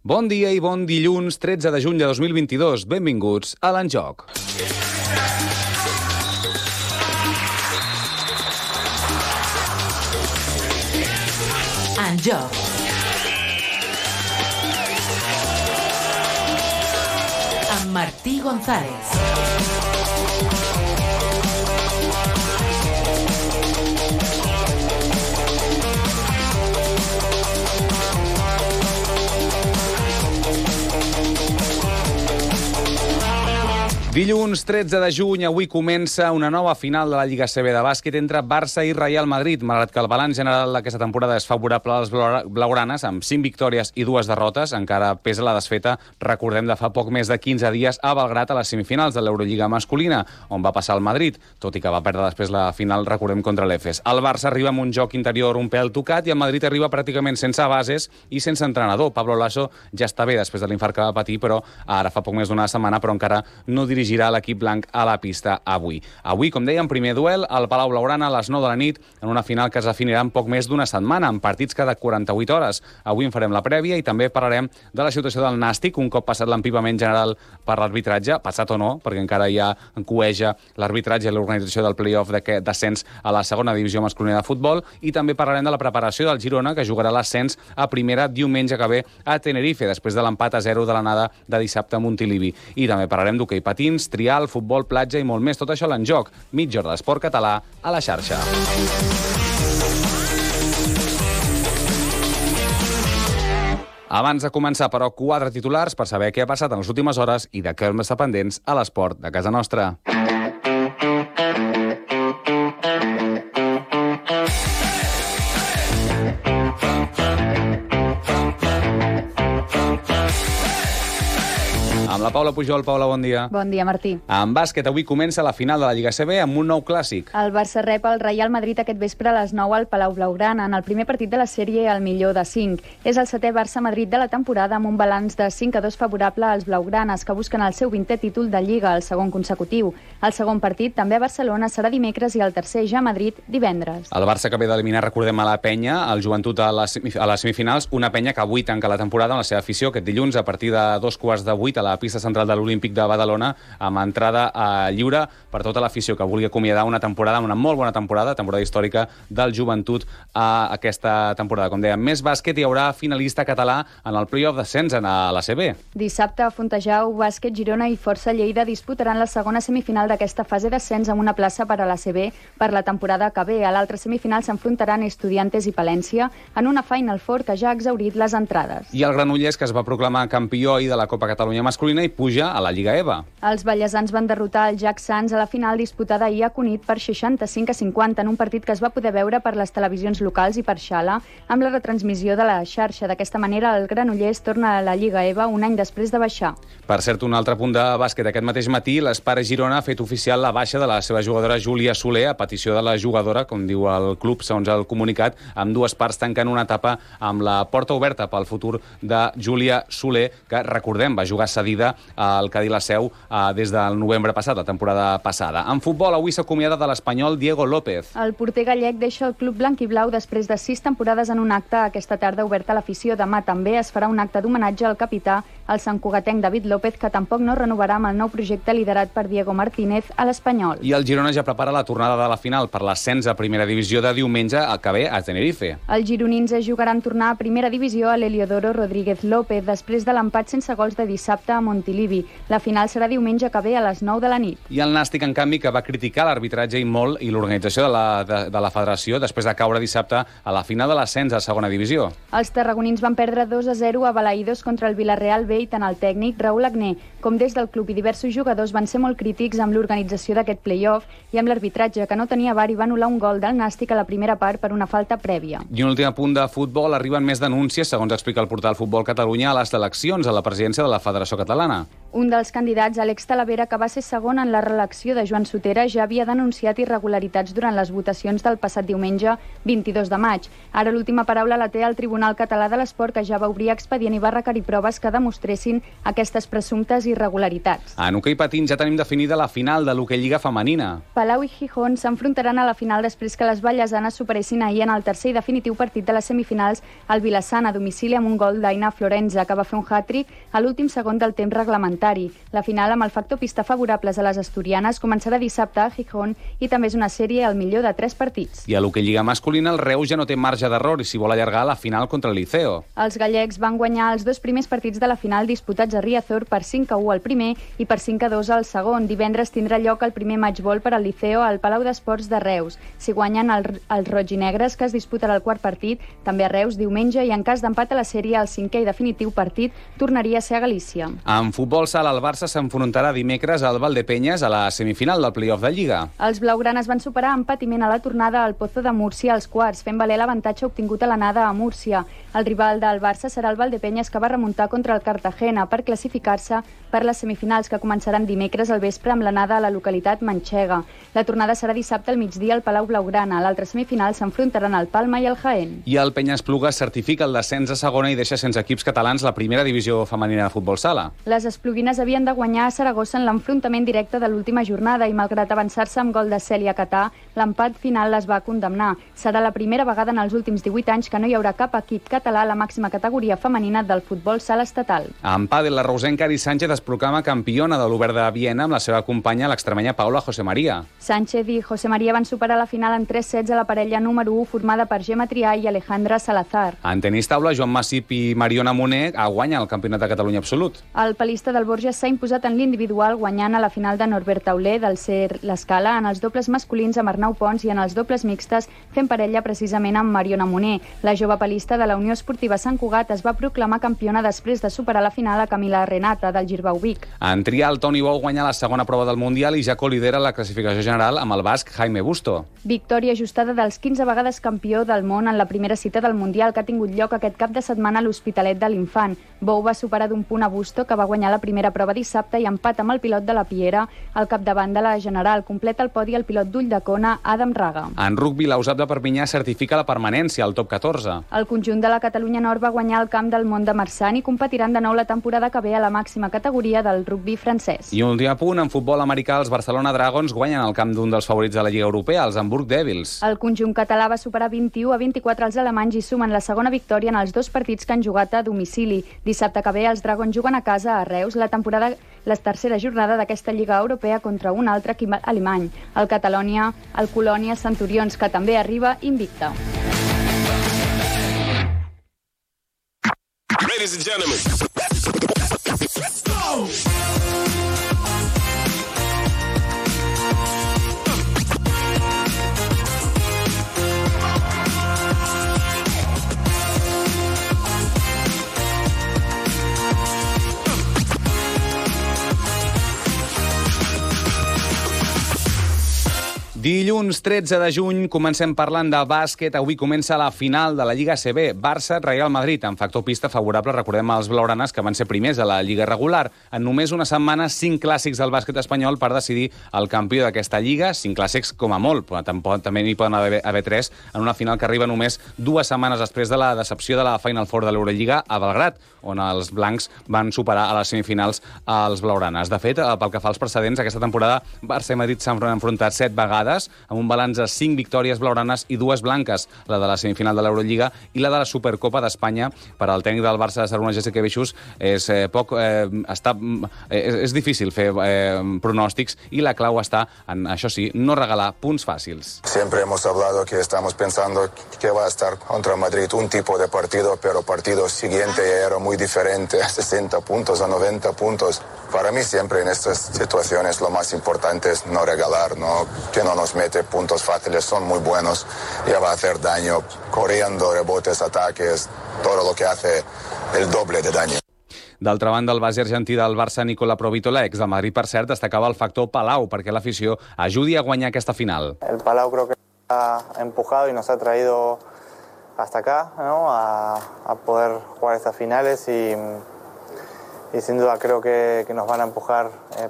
[SPEAKER 8] Bon dia i bon dilluns, 13 de juny de 2022. Benvinguts a l'Enjoc.
[SPEAKER 7] Enjoc. Amb Martí González.
[SPEAKER 8] Dilluns 13 de juny, avui comença una nova final de la Lliga CB de bàsquet entre Barça i Real Madrid, malgrat que el balanç general d'aquesta temporada és favorable als blaugranes, amb 5 victòries i 2 derrotes. Encara pesa la desfeta, recordem, de fa poc més de 15 dies a Belgrat a les semifinals de l'Eurolliga masculina, on va passar el Madrid, tot i que va perdre després la final, recordem, contra l'Efes. El Barça arriba amb un joc interior un pèl tocat i el Madrid arriba pràcticament sense bases i sense entrenador. Pablo Lasso ja està bé després de l'infart que va patir, però ara fa poc més d'una setmana, però encara no dirigirà l'equip blanc a la pista avui. Avui, com dèiem, primer duel al Palau Blaugrana a les 9 de la nit, en una final que es definirà en poc més d'una setmana, amb partits cada 48 hores. Avui en farem la prèvia i també parlarem de la situació del Nàstic, un cop passat l'empipament general per l'arbitratge, passat o no, perquè encara hi ha cueja l'arbitratge i l'organització del play-off d'ascens a la segona divisió masculina de futbol, i també parlarem de la preparació del Girona, que jugarà l'ascens a primera diumenge que ve a Tenerife, després de l'empat a 0 de l'anada de dissabte a Montilivi. I també parlarem d'hoquei patins, trial, futbol, platja i molt més. Tot això a l'Enjoc, mitja hora d'esport català a la xarxa. Abans de començar, però, 4 titulars per saber què ha passat en les últimes hores i de què hem d'estar pendents a l'esport de casa nostra. Amb la Paula Pujol. Paula, bon dia.
[SPEAKER 9] Bon dia, Martí.
[SPEAKER 8] En bàsquet, avui comença la final de la Lliga CB amb un nou clàssic.
[SPEAKER 9] El Barça rep el Real Madrid aquest vespre a les 9 al Palau Blaugrana, en el primer partit de la sèrie al millor de 5. És el 7è Barça-Madrid de la temporada amb un balanç de 5-2 favorable als blaugranes, que busquen el seu 20è títol de Lliga, el segon consecutiu. El segon partit, també a Barcelona, serà dimecres i el tercer ja a Madrid divendres.
[SPEAKER 8] El Barça que ve d'eliminar, recordem, a la Penya, el Joventut a les semifinals, una Penya que avui tanca la temporada amb la seva afició aquest dilluns a partir de 2:15 a la pista central de l'Olímpic de Badalona, amb entrada lliure per tota l'afició que vulgui acomiadar una temporada, una molt bona temporada històrica del Joventut a aquesta temporada. Com dèiem, més bàsquet, hi haurà finalista català en el play-off d'ascens a la CB.
[SPEAKER 9] Dissabte, Fontejau, Bàsquet, Girona i Força Lleida disputaran la segona semifinal d'aquesta fase d'ascens amb una plaça per a la CB per la temporada que ve. A l'altra semifinal s'enfrontaran Estudiantes i Palència en una Final Four que ja ha exhaurit les entrades.
[SPEAKER 8] I el Granollers, que es va proclamar campió ahir de la Copa Catalunya masculina i puja a la Lliga EVA.
[SPEAKER 9] Els ballesans van derrotar el Jack Sants a la final disputada ahir a Cunit per 65-50 en un partit que es va poder veure per les televisions locals i per Xala, amb la retransmissió de la xarxa. D'aquesta manera, el Granollers torna a la Lliga EVA un any després de baixar.
[SPEAKER 8] Per cert, un altre punt de bàsquet. Aquest mateix matí, l'Espart Girona ha fet oficial la baixa de la seva jugadora Júlia Soler a petició de la jugadora, com diu el club, segons el comunicat. Amb dues parts tancant una etapa amb la porta oberta pel futur de Júlia Soler, que, recordem, va jugar cedida al Cadí la Seu des del novembre passat, la temporada passada. En futbol, avui s'acomiada de l'espanyol Diego López.
[SPEAKER 9] El porter gallec deixa el club blanc i blau després de 6 temporades en un acte aquesta tarda obert a l'afició. Demà també es farà un acte d'homenatge al capità, el santcugatenc David López, que tampoc no renovarà amb el nou projecte liderat per Diego Martínez a l'Espanyol.
[SPEAKER 8] I el Girona ja prepara la tornada de la final per l'ascens a primera divisió de diumenge que ve a Tenerife.
[SPEAKER 9] Els gironins es jugaran tornar a primera divisió a l'Heliodoro Rodríguez López després de l'empat sense gols de dissabte a Montilivi. La final serà diumenge que ve a les 9 de la nit.
[SPEAKER 8] I el Nàstic, en canvi, que va criticar l'arbitratge i molt i l'organització de la federació després de caure dissabte a la final de l'ascens a segona divisió.
[SPEAKER 9] Els tarragonins van perdre 2-0 a Balaïdos contra el Villarreal B i tant el tècnic Raúl Agné com des del club i diversos jugadors van ser molt crítics amb l'organització d'aquest play-off i amb l'arbitratge, que no tenia VAR i va anul·lar un gol del Nàstic a la primera part per una falta prèvia.
[SPEAKER 8] I un últim punt de futbol, arriben més denúncies, segons explica el portal Futbol Catalunya, a les eleccions a la presidència de la Federació Catalana.
[SPEAKER 9] Un dels candidats, Àlex Talavera, que va ser segon en la reelecció de Joan Sotera, ja havia denunciat irregularitats durant les votacions del passat diumenge 22 de maig. Ara l'última paraula la té el Tribunal Català de l'Esport, que ja va obrir expedient i va requerir proves que demostressin aquestes presumptes irregularitats.
[SPEAKER 8] En hoquei patins ja tenim definida la final de l'Hoquei Lliga femenina.
[SPEAKER 9] Palau i Gijón s'enfrontaran a la final després que les vallesanes superessin ahir en el tercer i definitiu partit de les semifinals al Vilassant a domicili amb un gol d'Aina Florenza, que va fer un hat-trick a l'últim segon del temps reglamentari. La final, amb el factor pista favorables a les asturianes, començarà dissabte a Gijón i també és una sèrie al millor de 3 partits.
[SPEAKER 8] I a l'Hoquei Lliga masculina el Reus ja no té marge d'error i s'hi vol allargar la final contra el Liceo.
[SPEAKER 9] Els gallecs van guanyar els 2 primers partits de la final disputats a Riazor per 5-1 al primer i per 5-2 al segon. Divendres tindrà lloc el primer matchball per al Liceo al Palau d'Esports de Reus. Si guanyen els roig i negres, que es disputarà el quart partit, també a Reus diumenge, i en cas d'empat a la sèrie, el 5è i definitiu partit tornaria a ser a Galícia.
[SPEAKER 8] En futbol sala, el Barça s'enfrontarà dimecres al Valdepenyes a la semifinal del play-off de Lliga.
[SPEAKER 9] Els blaugranes van superar amb patiment a la tornada al Pozo de Múrcia als quarts, fent valer l'avantatge obtingut a l'anada a Múrcia. El rival del Barça serà el Valdepenyes, que va remuntar contra el Cartagena per classificar-se per les semifinals, que començaran dimecres al vespre amb l'anada a la localitat manxega. La tornada serà dissabte al migdia al Palau Blaugrana. A l'altra semifinal s'enfrontaran el Palma i el Jaén.
[SPEAKER 8] I el Penyes-Plugues certifica el descens a segona i deixa sense equips catalans la primera divisió femenina de futbol sala.
[SPEAKER 9] Les espluguines havien de guanyar a Saragossa en l'enfrontament directe de l'última jornada i, malgrat avançar-se amb gol de Cèlia Catà, l'empat final les va condemnar. Serà la primera vegada en els últims 18 anys que no hi haurà cap equip català a la màxima categoria femenina del futbol sala estatal.
[SPEAKER 8] En pàdel, la reusenca Ari Sánchez es proclama campiona de l'Obert de Viena amb la seva companya, l'extremenya Paula José María.
[SPEAKER 9] Sánchez i José María van superar la final en 3 sets a la parella número 1, formada per Gemma Trià i Alejandra Salazar.
[SPEAKER 8] En tenis taula, Joan Massip i Mariona Moner guanyen el Campionat de Catalunya absolut.
[SPEAKER 9] El palista del Borges s'ha imposat en l'individual, guanyant a la final de Norbert Tauler del Ser l'Escala, en els dobles masculins amb Arnau Pons i en els dobles mixtes fent parella precisament amb Mariona Moner. La jove palista de la Unió Esportiva Sant Cugat es va proclamar campiona després de superar la final a Camila Renata del Girbau Vic.
[SPEAKER 8] En trial, Toni Bou guanya la segona prova del Mundial i ja co-lidera la classificació general amb el basc Jaime Busto.
[SPEAKER 9] Victòria ajustada dels 15 vegades campió del món en la primera cita del Mundial que ha tingut lloc aquest cap de setmana a l'Hospitalet de l'Infant. Bou va superar d'un punt a Busto, que va guanyar la primera prova dissabte, i empat amb el pilot de la Piera al capdavant de la general. Completa el podi el pilot d'Ulldecona, Adam Raga.
[SPEAKER 8] En rugbi, l'USAP de Perpinyà certifica la permanència al top 14.
[SPEAKER 9] El conjunt de la Catalunya Nord va guanyar el camp del Mont de Marsan i competiran de nou la temporada que ve a la màxima categoria del rugbi francès.
[SPEAKER 8] I un últim punt, en futbol americà, els Barcelona Dragons guanyen el camp d'un dels favorits de la Lliga Europea, els Hamburg Devils.
[SPEAKER 9] El conjunt català va superar 21-24 als alemanys i sumen la segona victòria en els 2 partits que han jugat a domicili. Dissabte que ve els Dragons juguen a casa a Reus la tercera jornada d'aquesta Lliga Europea contra un altre equip alemany, el Catalònia, el Colònia Centurions, que també arriba invicta.
[SPEAKER 3] Ladies and gentlemen, let's go!
[SPEAKER 8] Dilluns 13 de juny comencem parlant de bàsquet. Avui comença la final de la Lliga ACB, Barça-Real Madrid, amb factor pista favorable, recordem, als blaugranes, que van ser primers a la Lliga regular. En només una setmana, 5 clàssics del bàsquet espanyol per decidir el campió d'aquesta Lliga, 5 clàssics com a molt, però també n'hi poden haver 3 en una final que arriba només 2 setmanes després de la decepció de la Final Four de l'Eurolliga a Belgrad, on els blancs van superar a les semifinals als blaugranes. De fet, pel que fa als precedents, aquesta temporada Barça i Madrid s'han enfrontat 7 vegades, amb un balanç de 5 victòries blaugranes i 2 blanques, la de la semifinal de l'Eurolliga i la de la Supercopa d'Espanya. Per al tècnic del Barça de Saruna, Jessica Beixús, és difícil fer pronòstics i la clau està en, això sí, no regalar punts fàcils.
[SPEAKER 10] Siempre hemos hablado que estamos pensando que va a estar contra Madrid un tipo de partido, pero partido siguiente era muy diferente, 60 puntos a 90 puntos. Para mí siempre en estas situaciones lo más importante es no regalar, ¿no? Que no nos mete puntos fáciles, son muy buenos, ya va a hacer daño, corriendo, rebotes, ataques, todo lo que hace el doble de daño.
[SPEAKER 8] D'altra banda, el base argentí del Barça, Nicola Provitola, ex del Madrid, per cert, destacava el factor Palau, perquè l'afició ajudi a guanyar aquesta final.
[SPEAKER 11] El Palau creo que ha empujado y nos ha traído hasta acá, ¿no? A poder jugar estas finales y sin duda creo que nos van a empujar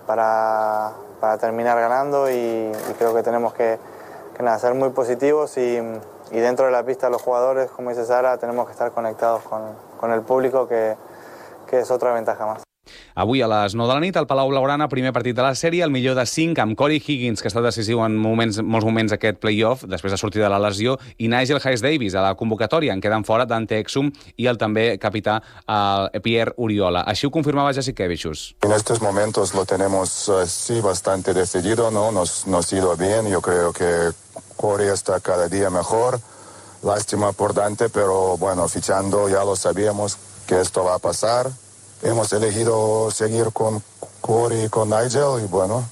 [SPEAKER 11] para terminar ganando y creo que tenemos que ser muy positivos y dentro de la pista los jugadores, como dice Sara, tenemos que estar conectados con el público, que és otra ventaja más.
[SPEAKER 8] Avui a les 9 de la nit, al Palau Blaugrana, primer partit de la sèrie, el millor de 5, amb Corey Higgins, que ha estat decisiu en molts moments aquest play-off, després de sortir de la lesió, i Nigel Hayes-Davis a la convocatòria. En queden fora Dante Exum i el també capità Pierre Oriola. Així ho confirmava Jasikevičius.
[SPEAKER 10] En estos momentos lo tenemos sí bastante decidido, ¿no? Nos ha ido bien, yo creo que Corey está cada día mejor. Lástima por Dante, pero bueno, fichando ya lo sabíamos que esto va a pasar. Hemos elegido seguir con Corey y con Nigel y bueno,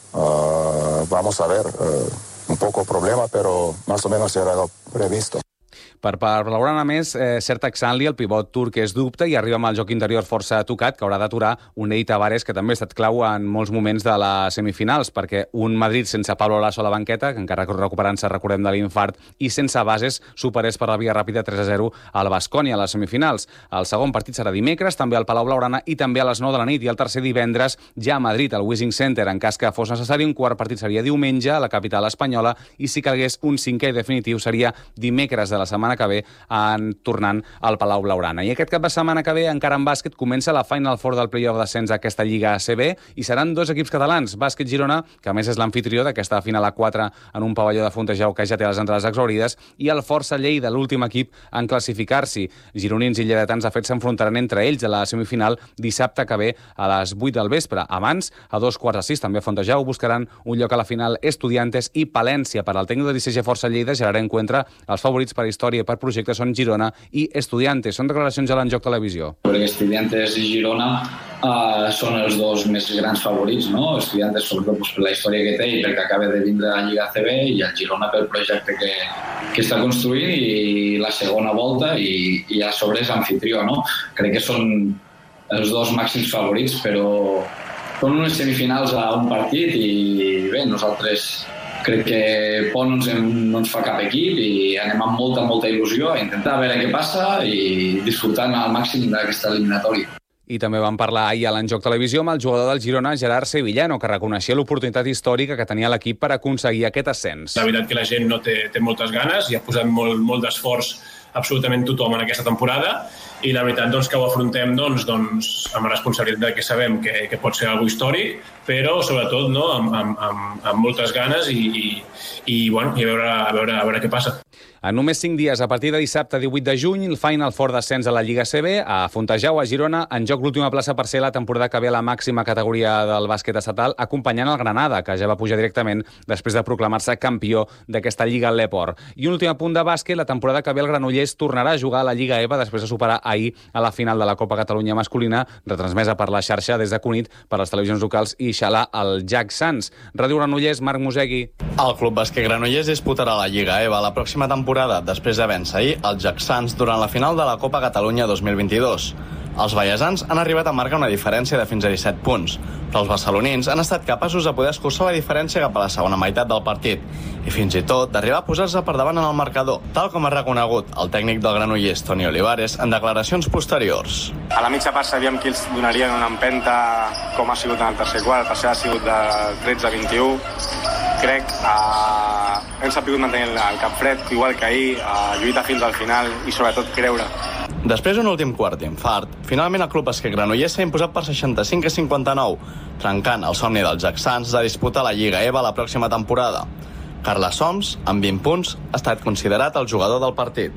[SPEAKER 10] vamos a ver, un poco problema, pero más o menos era lo previsto.
[SPEAKER 8] Per Blaugrana, més, Sertac Sanli, el pivot turc, és dubte i arriba amb el joc interior força tocat, que haurà d'aturar un Edi Tavares, que també ha estat clau en molts moments de les semifinals, perquè un Madrid sense Pablo Lasso a la banqueta, que encara recuperant-se, recordem, de l'infart, i sense bases, superés per la via ràpida 3-0 al Baskonia a les semifinals. El segon partit serà dimecres, també al Palau Blaugrana i també a les 9 de la nit, i el tercer divendres ja a Madrid, al Wishing Center, en cas que fos necessari. Un quart partit seria diumenge a la capital espanyola i si calgués un cinquè definitiu seria dimecres de la setmana que ve, tornant al Palau Blaugrana. I aquest cap de setmana que ve, encara en bàsquet, comença la Final Four del playoff d'ascens a aquesta Lliga ACB i seran dos equips catalans, Bàsquet Girona, que a més és l'anfitrió d'aquesta final a 4 en un pavelló de Fontejau que ja té les entrades exhaurides, i el Força Lleida, l'últim equip en classificar-s'hi. Gironins i lleidatans, de fet, s'enfrontaran entre ells a la semifinal dissabte que ve a les 8 del vespre. Abans, a 5:45, també a Fontejau, buscaran un lloc a la final Estudiantes i Palència. Per al tècnic de l'ICG Força Lleida, Gerard Encuentra, els favorits per història i per projecte són Girona i Estudiantes. Són declaracions a l'Enjoc Televisió.
[SPEAKER 4] Perquè Estudiantes i Girona són els dos més grans favorits, no? Estudiantes sobretot per la història que té i perquè acaba de vindre a la Lliga ACB, i el Girona pel projecte que està construint i la segona volta, i a sobre és anfitrió, no? Crec que són els dos màxims favorits, però són unes semifinals a un partit i bé, nosaltres crec que por no ens fa cap equip i anem amb molta il·lusió a intentar veure què passa i disfrutant al màxim d'aquesta eliminatòria.
[SPEAKER 8] I també vam parlar ahir a l'Enjoc Televisió amb el jugador del Girona, Gerard Sevillano, que reconeixia l'oportunitat històrica que tenia l'equip per aconseguir aquest ascens.
[SPEAKER 13] La veritat que la gent no té moltes ganes i ha posat molt d'esforç absolutament tothom en aquesta temporada, i la veritat que ho afrontem amb responsabilitat que sabem que pot ser algo històric, però sobretot amb moltes ganes i a veure què passa.
[SPEAKER 8] En només 5 dies, a partir de dissabte 18 de juny, el Final Four d'ascens a la Lliga CB, a Fontejau, a Girona, en joc l'última plaça per ser la temporada que ve a la màxima categoria del bàsquet estatal, acompanyant el Granada, que ja va pujar directament després de proclamar-se campió d'aquesta Lliga a l'Eport. I un últim punt de bàsquet, la temporada que ve el Granollers tornarà a jugar a la Lliga EVA després de superar ahir a la final de la Copa Catalunya masculina, retransmesa per la xarxa des de Cunit per les televisions locals i xalar el Jack Sanz. Ràdio Granollers, Marc Mosegui.
[SPEAKER 5] El Club Bàsquet Granollers disputarà la Lliga EVA la pròxima temporada, després de vèncer ahir el Jack Sanz durant la final de la Copa Catalunya 2022. Els vallesans han arribat a marcar una diferència de fins a 17 punts, però els barcelonins han estat capaços de poder escurçar la diferència cap a la segona meitat del partit i fins i tot d'arribar a posar-se per davant en el marcador, tal com ha reconegut el tècnic del Granollers, Toni Olivares, en declaracions posteriors.
[SPEAKER 6] A la mitja part sabíem que ells donarien una empenta com ha sigut en el tercer quart, el tercer ha sigut de 13-21. Crec hem sabut mantenir el cap fred, igual que ahir, lluitar fins al final i sobretot creure.
[SPEAKER 5] Després d'un últim quart d'infart, finalment el Club Bàsquet Granollers s'ha imposat per 65-59, trencant el somni del Jack Sanz de disputar la Lliga EVA la pròxima temporada. Carles Soms, amb 20 punts, ha estat considerat el jugador del partit.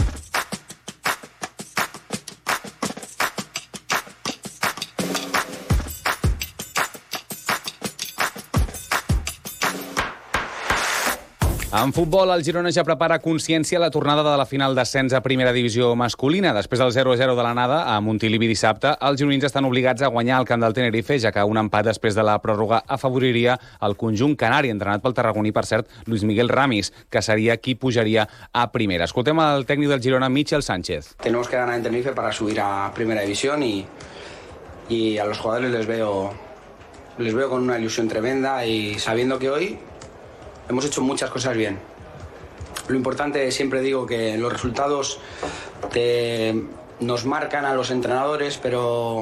[SPEAKER 8] En futbol, el Girona ja prepara consciència la tornada de la final d'ascens a primera divisió masculina. Després del 0-0 de l'anada a Montilivi dissabte, els gironins estan obligats a guanyar al camp del Tenerife, ja que un empat després de la pròrroga afavoriria el conjunt canari, entrenat pel tarragoní, per cert, Luis Miguel Ramis, que seria qui pujaria a primera. Escoltem el tècnic del Girona, Michel Sánchez.
[SPEAKER 15] Tenemos que ganar en Tenerife para subir a primera división y a los jugadores les veo con una ilusión tremenda y sabiendo que hoy hemos hecho muchas cosas bien. Lo importante, siempre digo que los resultados nos marcan a los entrenadores, pero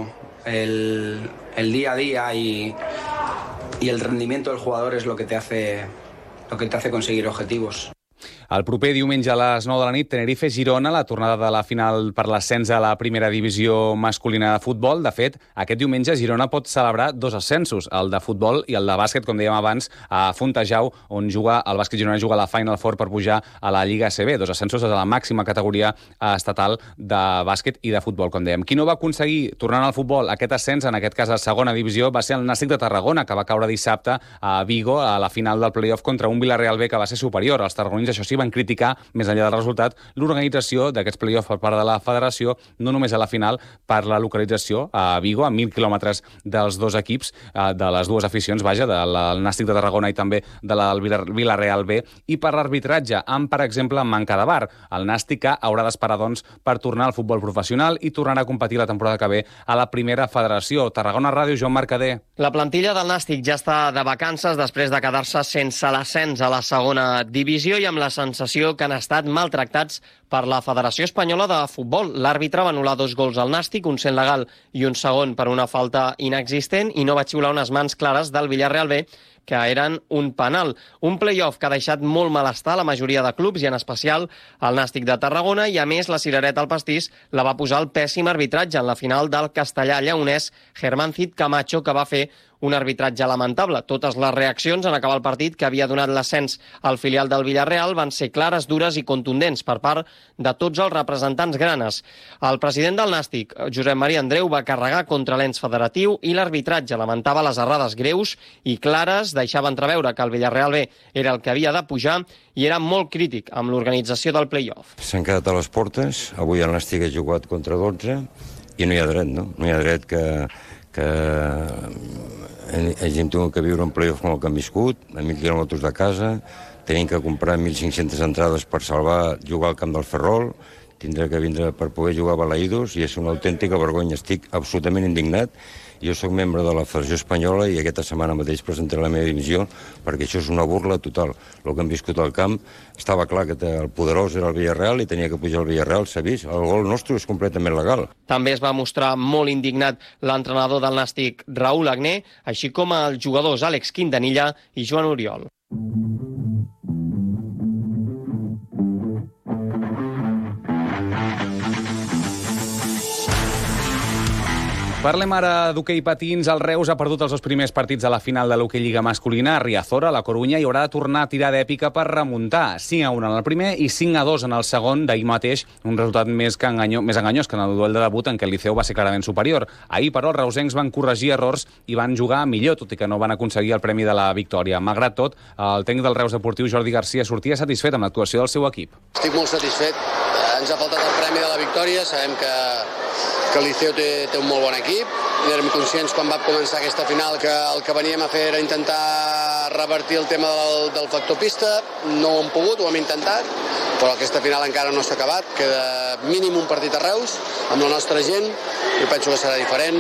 [SPEAKER 15] el día a día y el rendimiento del jugador es lo que te hace conseguir objetivos.
[SPEAKER 8] El proper diumenge a les 9 de la nit, Tenerife-Girona, la tornada de la final per l'ascens a la primera divisió masculina de futbol. De fet, aquest diumenge Girona pot celebrar 2 ascensos, el de futbol i el de bàsquet, com dèiem abans, a Fontejau, on el bàsquet girona juga a la Final Four per pujar a la Lliga ACB. 2 ascensos a la màxima categoria estatal de bàsquet i de futbol, com dèiem. Qui no va aconseguir, tornant al futbol, aquest ascens, en aquest cas a segona divisió, va ser el Nàstic de Tarragona, que va caure dissabte a Vigo a la final del playoff contra un Villarreal B que va ser superior. Els tarragonins, això sí, van criticar, més enllà del resultat, l'organització d'aquests play-offs per part de la federació, no només a la final, per la localització a Vigo, a 1.000 quilòmetres dels dos equips, de les dues aficions, vaja, del Nàstic de Tarragona i també del Villarreal B, i per l'arbitratge, amb, per exemple, manca de VAR. El Nàstic haurà d'esperar, doncs, per tornar al futbol professional i tornarà a competir la temporada que ve a la primera federació. Tarragona Ràdio, Joan Mercader.
[SPEAKER 12] La plantilla del Nàstic ja està de vacances després de quedar-se sense l'ascens a la segona divisió i amb la sensació que han estat maltractats per la Federació Espanyola de Futbol. L'àrbitre va anul·lar 2 gols al Nàstic, un sent legal i un segon per una falta inexistent, i no va xiular unes mans clares del Villarreal B, que eren un penal. Un play-off que ha deixat molt malestar a la majoria de clubs i en especial al Nàstic de Tarragona, i a més la cirereta al pastís la va posar el pèssim arbitratge en la final del castellà-lleonès Germán Cid Camacho, que va fer un arbitratge lamentable. Totes les reaccions en acabar el partit, que havia donat l'ascens al filial del Villarreal, van ser clares, dures i contundents per part de tots els representants granes. El president del Nàstic, Josep Maria Andreu, va carregar contra l'ens federatiu i l'arbitratge lamentava les errades greus i clares, deixava entreveure que el Villarreal B era el que havia de pujar i era molt crític amb l'organització del play-off.
[SPEAKER 14] S'han quedat a les portes, avui el Nàstic ha jugat contra 12 i no hi ha dret, no? No hi ha dret que hagin tingut que viure un play-off com el que han viscut, a 1.000 quilòmetres de casa, tenim que comprar 1.500 entrades per jugar al camp del Ferrol, tindrà que vindre per poder jugar a Balaïdos, i és una autèntica vergonya. Estic absolutament indignat. Jo sóc membre de la Federació Espanyola i aquesta setmana mateix presentaré la meva dimissió perquè això és una burla total. El que hem viscut al camp, estava clar que el poderós era el Villarreal i tenia que pujar el Villarreal, s'ha vist. El gol nostre és completament legal.
[SPEAKER 12] També es va mostrar molt indignat l'entrenador del Nàstic, Raúl Agné, així com els jugadors Àlex Quintanilla i Joan Oriol.
[SPEAKER 8] Parlem ara d'hoquei patins. El Reus ha perdut els 2 primers partits de la final de l'hoquei Lliga masculina a Riazor, a la Corunya, i haurà de tornar a tirar d'èpica per remuntar. 5-1 en el primer i 5-2 en el segon d'ahir mateix, un resultat més enganyós que en el duel de debut en què el Liceu va ser clarament superior. Ahir, però, els reusencs van corregir errors i van jugar millor, tot i que no van aconseguir el premi de la victòria. Malgrat tot, el tècnic del Reus Deportiu, Jordi Garcia, sortia satisfet amb l'actuació del seu equip.
[SPEAKER 16] Estic molt satisfet. Ens ha faltat el premi de la victòria. Sabem que el Liceu té un molt bon equip. Érem conscients quan va començar aquesta final que el que veníem a fer era intentar revertir el tema del factor pista. No ho hem pogut, ho hem intentat, però aquesta final encara no s'ha acabat. Queda mínim un partit a Reus amb la nostra gent. Jo penso que serà diferent.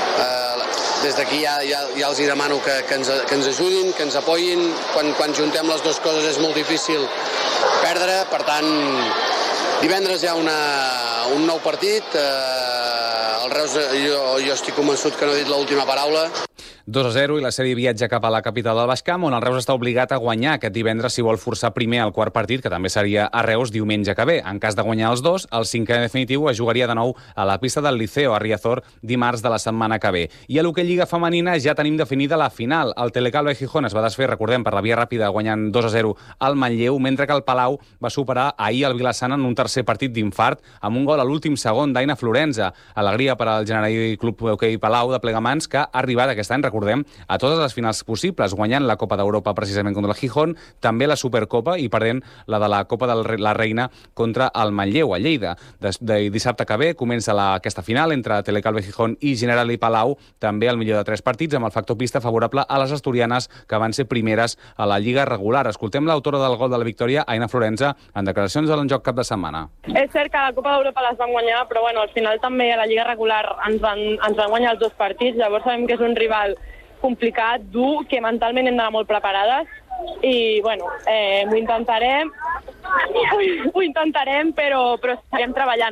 [SPEAKER 16] Des d'aquí ja els hi demano que ens ajudin, que ens apoyin. Quan juntem les dues coses és molt difícil perdre. Per tant, divendres hi ha un nou partit. El Reus, jo estic convençut que no he dit l'última paraula.
[SPEAKER 8] 2-0 i la sèrie viatja cap a la capital del Baix Camp, on el Reus està obligat a guanyar aquest divendres si vol forçar primer el quart partit, que també seria a Reus diumenge que ve. En cas de guanyar els dos, el 5è definitiu es jugaria de nou a la pista del Liceo, a Riazor, dimarts de la setmana que ve. I a l'hoquei Lliga femenina ja tenim definida la final. El Telecalve Gijón es va desfer, recordem, per la via ràpida, guanyant 2-0 al Manlleu, mentre que el Palau va superar ahir el Vilassana en un tercer partit d'infart, amb un gol a l'últim segon d'Aina Florenza. Alegria per al Generali Club Hoquei Palau de Plegamans, que ha arribat aquest any, recordem, a totes les finals possibles, guanyant la Copa d'Europa precisament contra el Gijón, també la Supercopa i perdent la de la Copa de la Reina contra el Manlleu a Lleida. Dissabte que ve comença aquesta final entre Telecalve Gijón i Generali Palau, també el millor de 3 partits, amb el factor pista favorable a les asturianes, que van ser primeres a la Lliga regular. Escoltem l'autora del gol de la victòria, Aina Florenza, en declaracions de l'Enjoc cap de setmana.
[SPEAKER 17] És cert que a la Copa d'Europa les van guanyar, però bueno, al final també a la Lliga regular ens van guanyar els 2 partits, llavors sabem que és un rival complicat, dur, que mentalment hem d'anar molt preparades i, bueno, ho intentarem, però estarem treballant.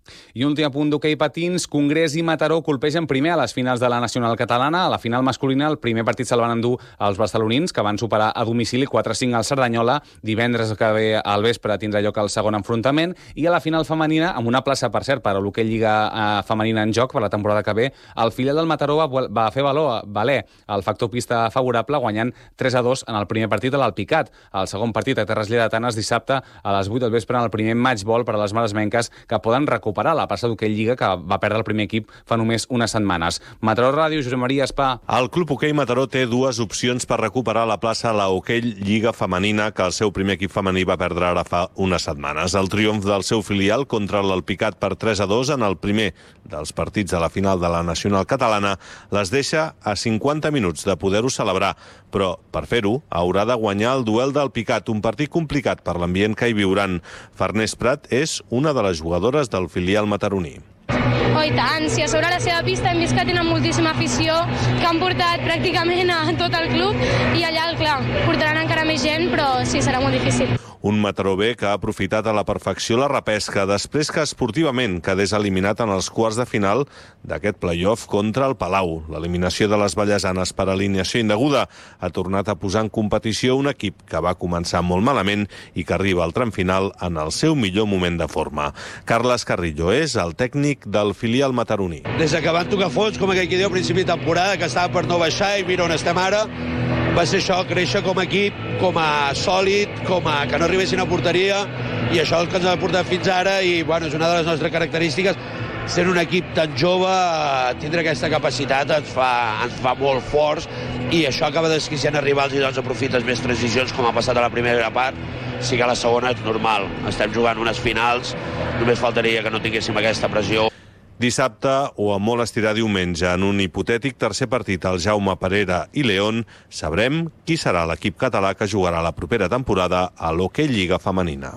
[SPEAKER 8] I un últim punt d'hoquei patins, Congrés i Mataró colpegen primer a les finals de la Nacional Catalana. A la final masculina el primer partit se'l van endur els barcelonins, que van superar a domicili 4-5 al Cerdanyola. Divendres que ve al vespre tindrà lloc el segon enfrontament. I a la final femenina, amb una plaça, per cert, per a l'hoquei Lliga femenina en joc per la temporada que ve, el filial del Mataró va fer valer el factor pista favorable, guanyant 3-2 en el primer partit a l'Alpicat. El segon partit a Terres Lleidatanes dissabte a les 8 del vespre en el primer matchball per a les maresmenques, que poden recuperar la plaça d'hoquei Lliga que va perdre el primer equip fa només unes setmanes. Mataró Ràdio, Josep Maria Espà.
[SPEAKER 1] El Club Hoquei Mataró té dues opcions per recuperar la plaça a la hoquei Lliga femenina que el seu primer equip femení va perdre ara fa unes setmanes. El triomf del seu filial contra l'Alpicat per 3-2 en el primer dels partits de la final de la Nacional Catalana les deixa a 50 minuts de poder-ho celebrar, però per fer-ho haurà de guanyar el duel d'Alpicat, un partit complicat per l'ambient que hi viuran. Farners Prat és una de les jugadores del filial mataroní.
[SPEAKER 18] Oh, i tant, si a sobre la seva pista hem vist que tenen moltíssima afició, que han portat pràcticament a tot el club, i allà, clar, portaran encara més gent, però sí, serà molt difícil.
[SPEAKER 1] Un Mataró B que ha aprofitat a la perfecció la repesca després que esportivament quedés eliminat en els quarts de final d'aquest play-off contra el Palau. L'eliminació de les vallesanes per alineació indeguda ha tornat a posar en competició un equip que va començar molt malament i que arriba al tram final en el seu millor moment de forma. Carles Carrillo és el tècnic del filial mataroní.
[SPEAKER 19] Des que van tocar fons, com aquell que diu a principi de temporada, que estava per no baixar i mira on estem ara, va ser això, créixer com a equip, com a sòlid, com a que no arribessin a porteria, i això és el que ens ha portat fins ara, i bueno, és una de les nostres característiques. Sent un equip tan jove, tindre aquesta capacitat ens fa molt forts, i això acaba desquiciant a rivals i doncs aprofites més transicions, com ha passat a la primera part. Sí que a la segona és normal, estem jugant unes finals, només faltaria que no tinguéssim aquesta pressió.
[SPEAKER 1] Dissabte, o a molt estirar diumenge, en un hipotètic tercer partit al Jaume Perera i León, sabrem qui serà l'equip català que jugarà la propera temporada a l'Hoquei Lliga femenina.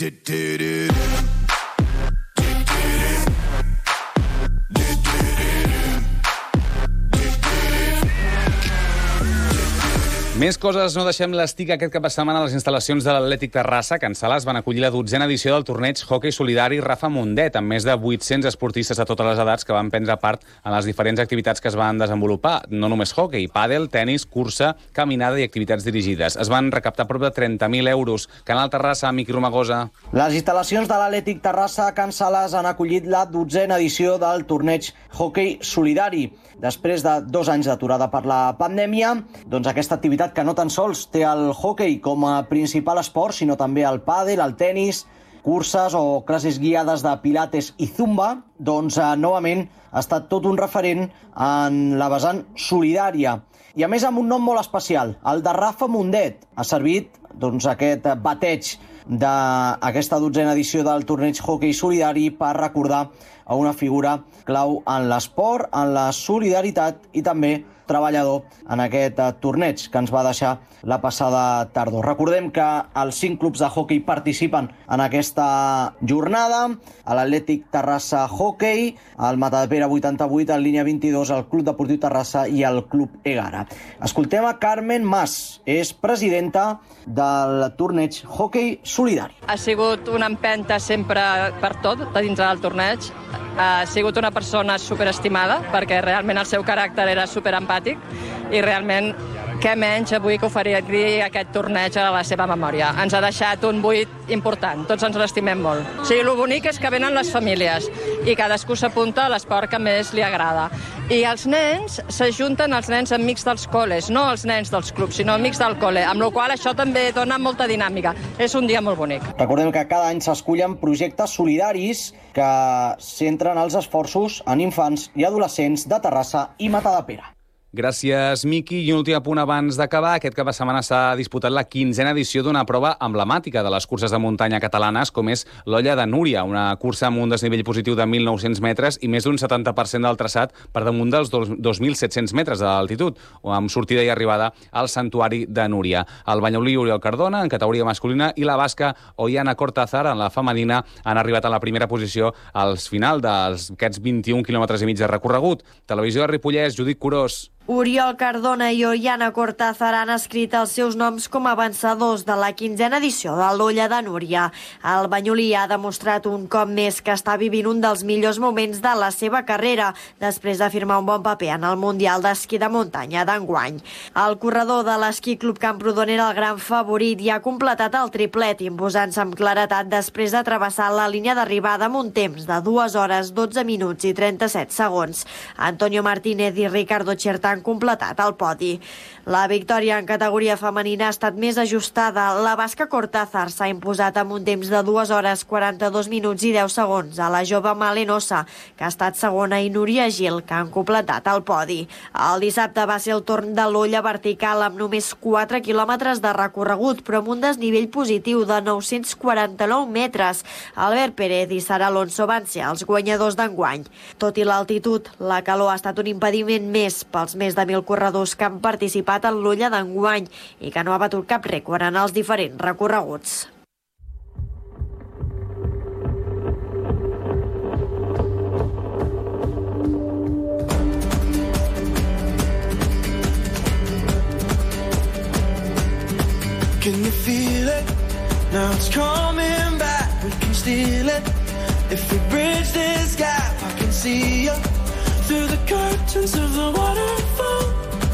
[SPEAKER 8] Més coses, no deixem l'estic aquest cap de setmana a les instal·lacions de l'Atlètic Terrassa, que en Sales van acollir la 12a edició del torneig Hockey Solidari Rafa Mundet, amb més de 800 esportistes de totes les edats que van prendre part en les diferents activitats que es van desenvolupar. No només hockey, pàdel, tenis, cursa, caminada i activitats dirigides. Es van recaptar prop de 30.000 euros. Canal Terrassa, Miqui Romagosa.
[SPEAKER 21] Les instal·lacions de l'Atlètic Terrassa a Can Sales han acollit la 12a edició del torneig Hockey Solidari. Després de 2 anys d'aturada per la pandèmia, doncs aquesta activitat que no tan sols té el hockey com a principal esport, sinó també el pàdel, el tenis, curses o classes guiades de pilates i zumba, doncs novament ha estat tot un referent en la vessant solidària. I a més amb un nom molt especial, el de Rafa Mundet. Ha servit doncs, aquest bateig d'aquesta 12a edició del torneig Hockey Solidari per recordar a una figura clau en l'esport, en la solidaritat i també treballador en aquest torneig que ens va deixar la passada tardor. Recordem que els 5 clubs de hockey participen en aquesta jornada: a l'Atlètic Terrassa Hockey, el Matadepera 88, el Línia 22, el Club Deportiu Terrassa i el Club Egara. Escoltem a Carmen Mas, és presidenta del torneig Hockey Solidari.
[SPEAKER 20] Ha sigut una empenta sempre per tot, de dintre del torneig. Ha sigut una persona superestimada, perquè realment el seu caràcter era superempàtic, i realment què menys avui que oferir-li aquest torneig a la seva memòria. Ens ha deixat un buit important, tots ens l'estimem molt. O sigui, el bonic és que venen les famílies i cadascú s'apunta a l'esport que més li agrada. I els nens s'ajunten als nens amics dels col·les, no els nens dels clubs, sinó amics del col·le, amb la qual cosa això també dona molta dinàmica. És un dia molt bonic.
[SPEAKER 21] Recordem que cada any s'escullen projectes solidaris que centren els esforços en infants i adolescents de Terrassa i Matadepera.
[SPEAKER 8] Gràcies, Miqui. I un últim apunt abans d'acabar. Aquest cap de setmana s'ha disputat la 15a edició d'una prova emblemàtica de les curses de muntanya catalanes, com és l'Olla de Núria, una cursa amb un desnivell positiu de 1.900 metres i més d'un 70% del traçat per damunt dels 2.700 metres d'altitud, amb sortida i arribada al Santuari de Núria. El banyolí Oriol Cardona, en categoria masculina, i la basca Oiana Cortázar, en la femenina, han arribat a la primera posició al final d'aquests 21 quilòmetres i mig de recorregut. Televisió de Ripollès, Judit Curós.
[SPEAKER 2] Oriol Cardona i Oriana Cortázar han escrit els seus noms com a vencedors de la 15a edició de l'Olla de Núria. El banyolí ha demostrat un cop més que està vivint un dels millors moments de la seva carrera, després de firmar un bon paper en el Mundial d'Esquí de Muntanya d'enguany. El corredor de l'Esquí Club Camprodon era el gran favorit i ha completat el triplet, imposant-se amb claretat després de travessar la línia d'arribada amb un temps de 2 hores, 12 minuts i 37 segons. Antonio Martínez i Ricardo Cherta han completat el podi. La victòria en categoria femenina ha estat més ajustada. La basca Cortázar s'ha imposat amb un temps de 2 hores, 42 minuts i 10 segons a la jove Malenosa, que ha estat segona, i Núria Gil, que han completat el podi. El dissabte va ser el torn de l'Olla vertical amb només 4 quilòmetres de recorregut, però amb un desnivell positiu de 949 metres. Albert Pérez i Sara Alonso van ser els guanyadors d'enguany. Tot i l'altitud, la calor ha estat un impediment més pels més de 1.000 corredors que han participat en l'Olla d'enguany i que no ha batut cap rècord en els diferents recorreguts.
[SPEAKER 3] Can you feel it? Now it's coming back. We can steal it. If we bridge this gap, I can see you through the curtains of the waterfall.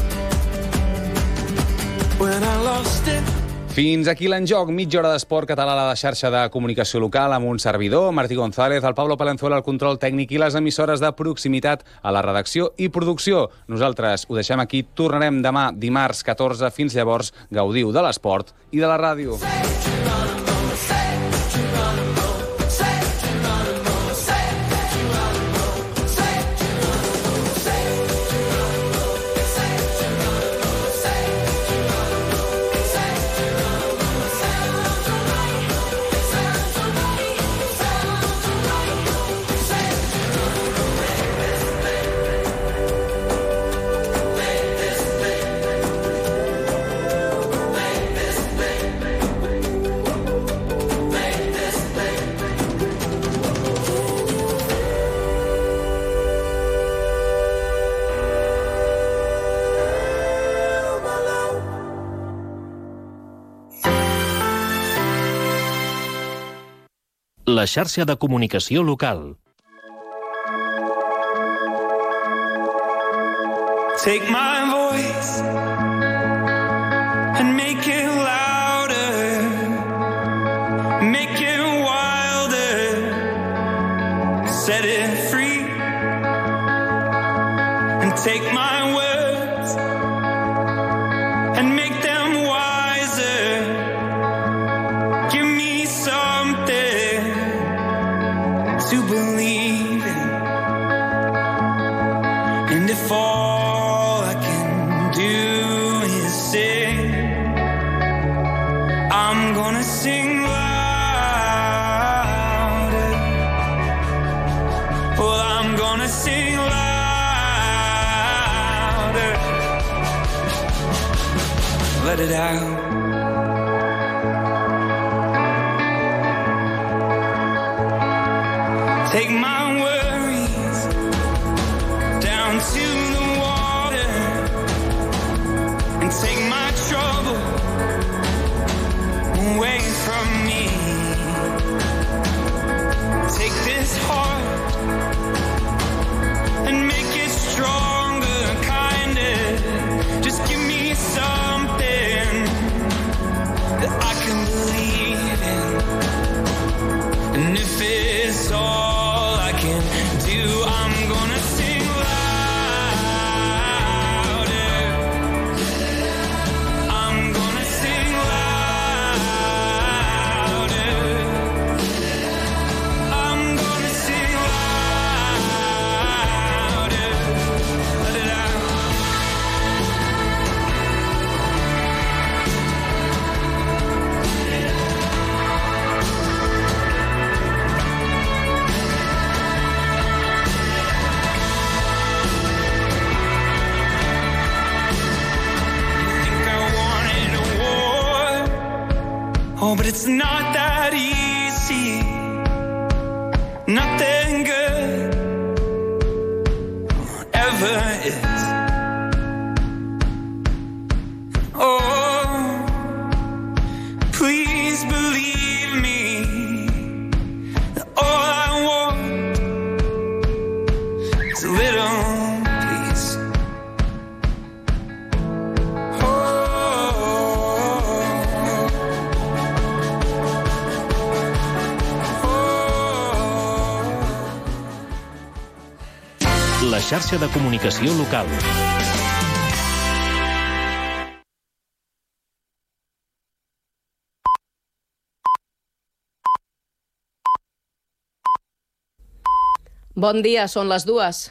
[SPEAKER 3] When I lost it.
[SPEAKER 8] Fins aquí l'enjoc, mitja hora d'esport català a la xarxa de comunicació local amb un servidor, Martí González, el Pablo Palenzuela al control tècnic i les emissores de proximitat a la redacció i producció. Nosaltres ho deixem aquí, tornarem demà dimarts 14. Fins llavors, gaudiu de l'esport i de la ràdio.
[SPEAKER 22] La xarxa de comunicació local.
[SPEAKER 3] Take my voice and make it louder, make it wilder, set it free, and take my words and make them wiser. Give me something to believe in, and if all I can do is sing, I'm gonna sing louder. Well, I'm gonna sing louder. Let it out. Take my worries down to the water and take my trouble away from me. Take this heart and make it stronger, kinder. Just give me something that I can believe in. And if it's all I can do, I'm gonna sing louder. I'm gonna sing louder. I'm gonna sing louder. Let it out. Oh, but it's not that easy. Nothing good ever is.
[SPEAKER 22] xarxa de comunicació local.
[SPEAKER 7] Bon dia, són les 2.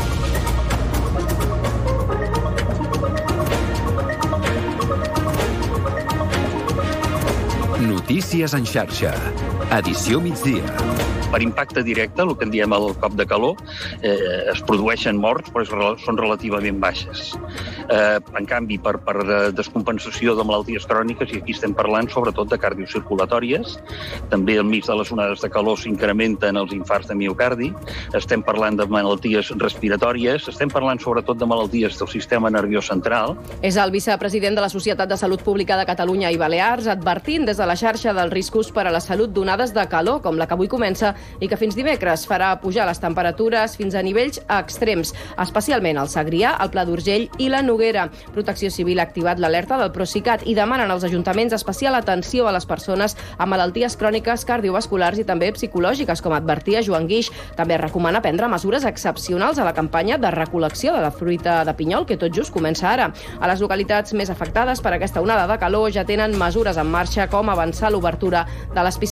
[SPEAKER 9] Notícies en xarxa. Edició migdia.
[SPEAKER 23] Per impacte directe, el que en diem el cop de calor, es produeixen morts, però són relativament baixes. En canvi, per descompensació de malalties cròniques, i aquí estem parlant sobretot de cardiocirculatòries, també enmig de les onades de calor s'incrementen els infarts de miocardi, estem parlant de malalties respiratòries, estem parlant sobretot de malalties del sistema nerviós central.
[SPEAKER 7] És el vicepresident de la Societat de Salut Pública de Catalunya i Balears advertint des de la xarxa dels riscos per a la salut d'onades de calor, com la que avui comença, i que fins dimecres farà pujar les temperatures fins a nivells extrems, especialment al Segrià, al Pla d'Urgell i la Noguera. Protecció Civil ha activat l'alerta del Procicat i demanen als ajuntaments especial atenció a les persones amb malalties cròniques cardiovasculars i també psicològiques, com advertia Joan Guix. També recomana prendre mesures excepcionals a la campanya de recol·lecció de la fruita de pinyol, que tot just comença ara. A les localitats més afectades per aquesta onada de calor ja tenen mesures en marxa, com avançar l'obertura de les piscines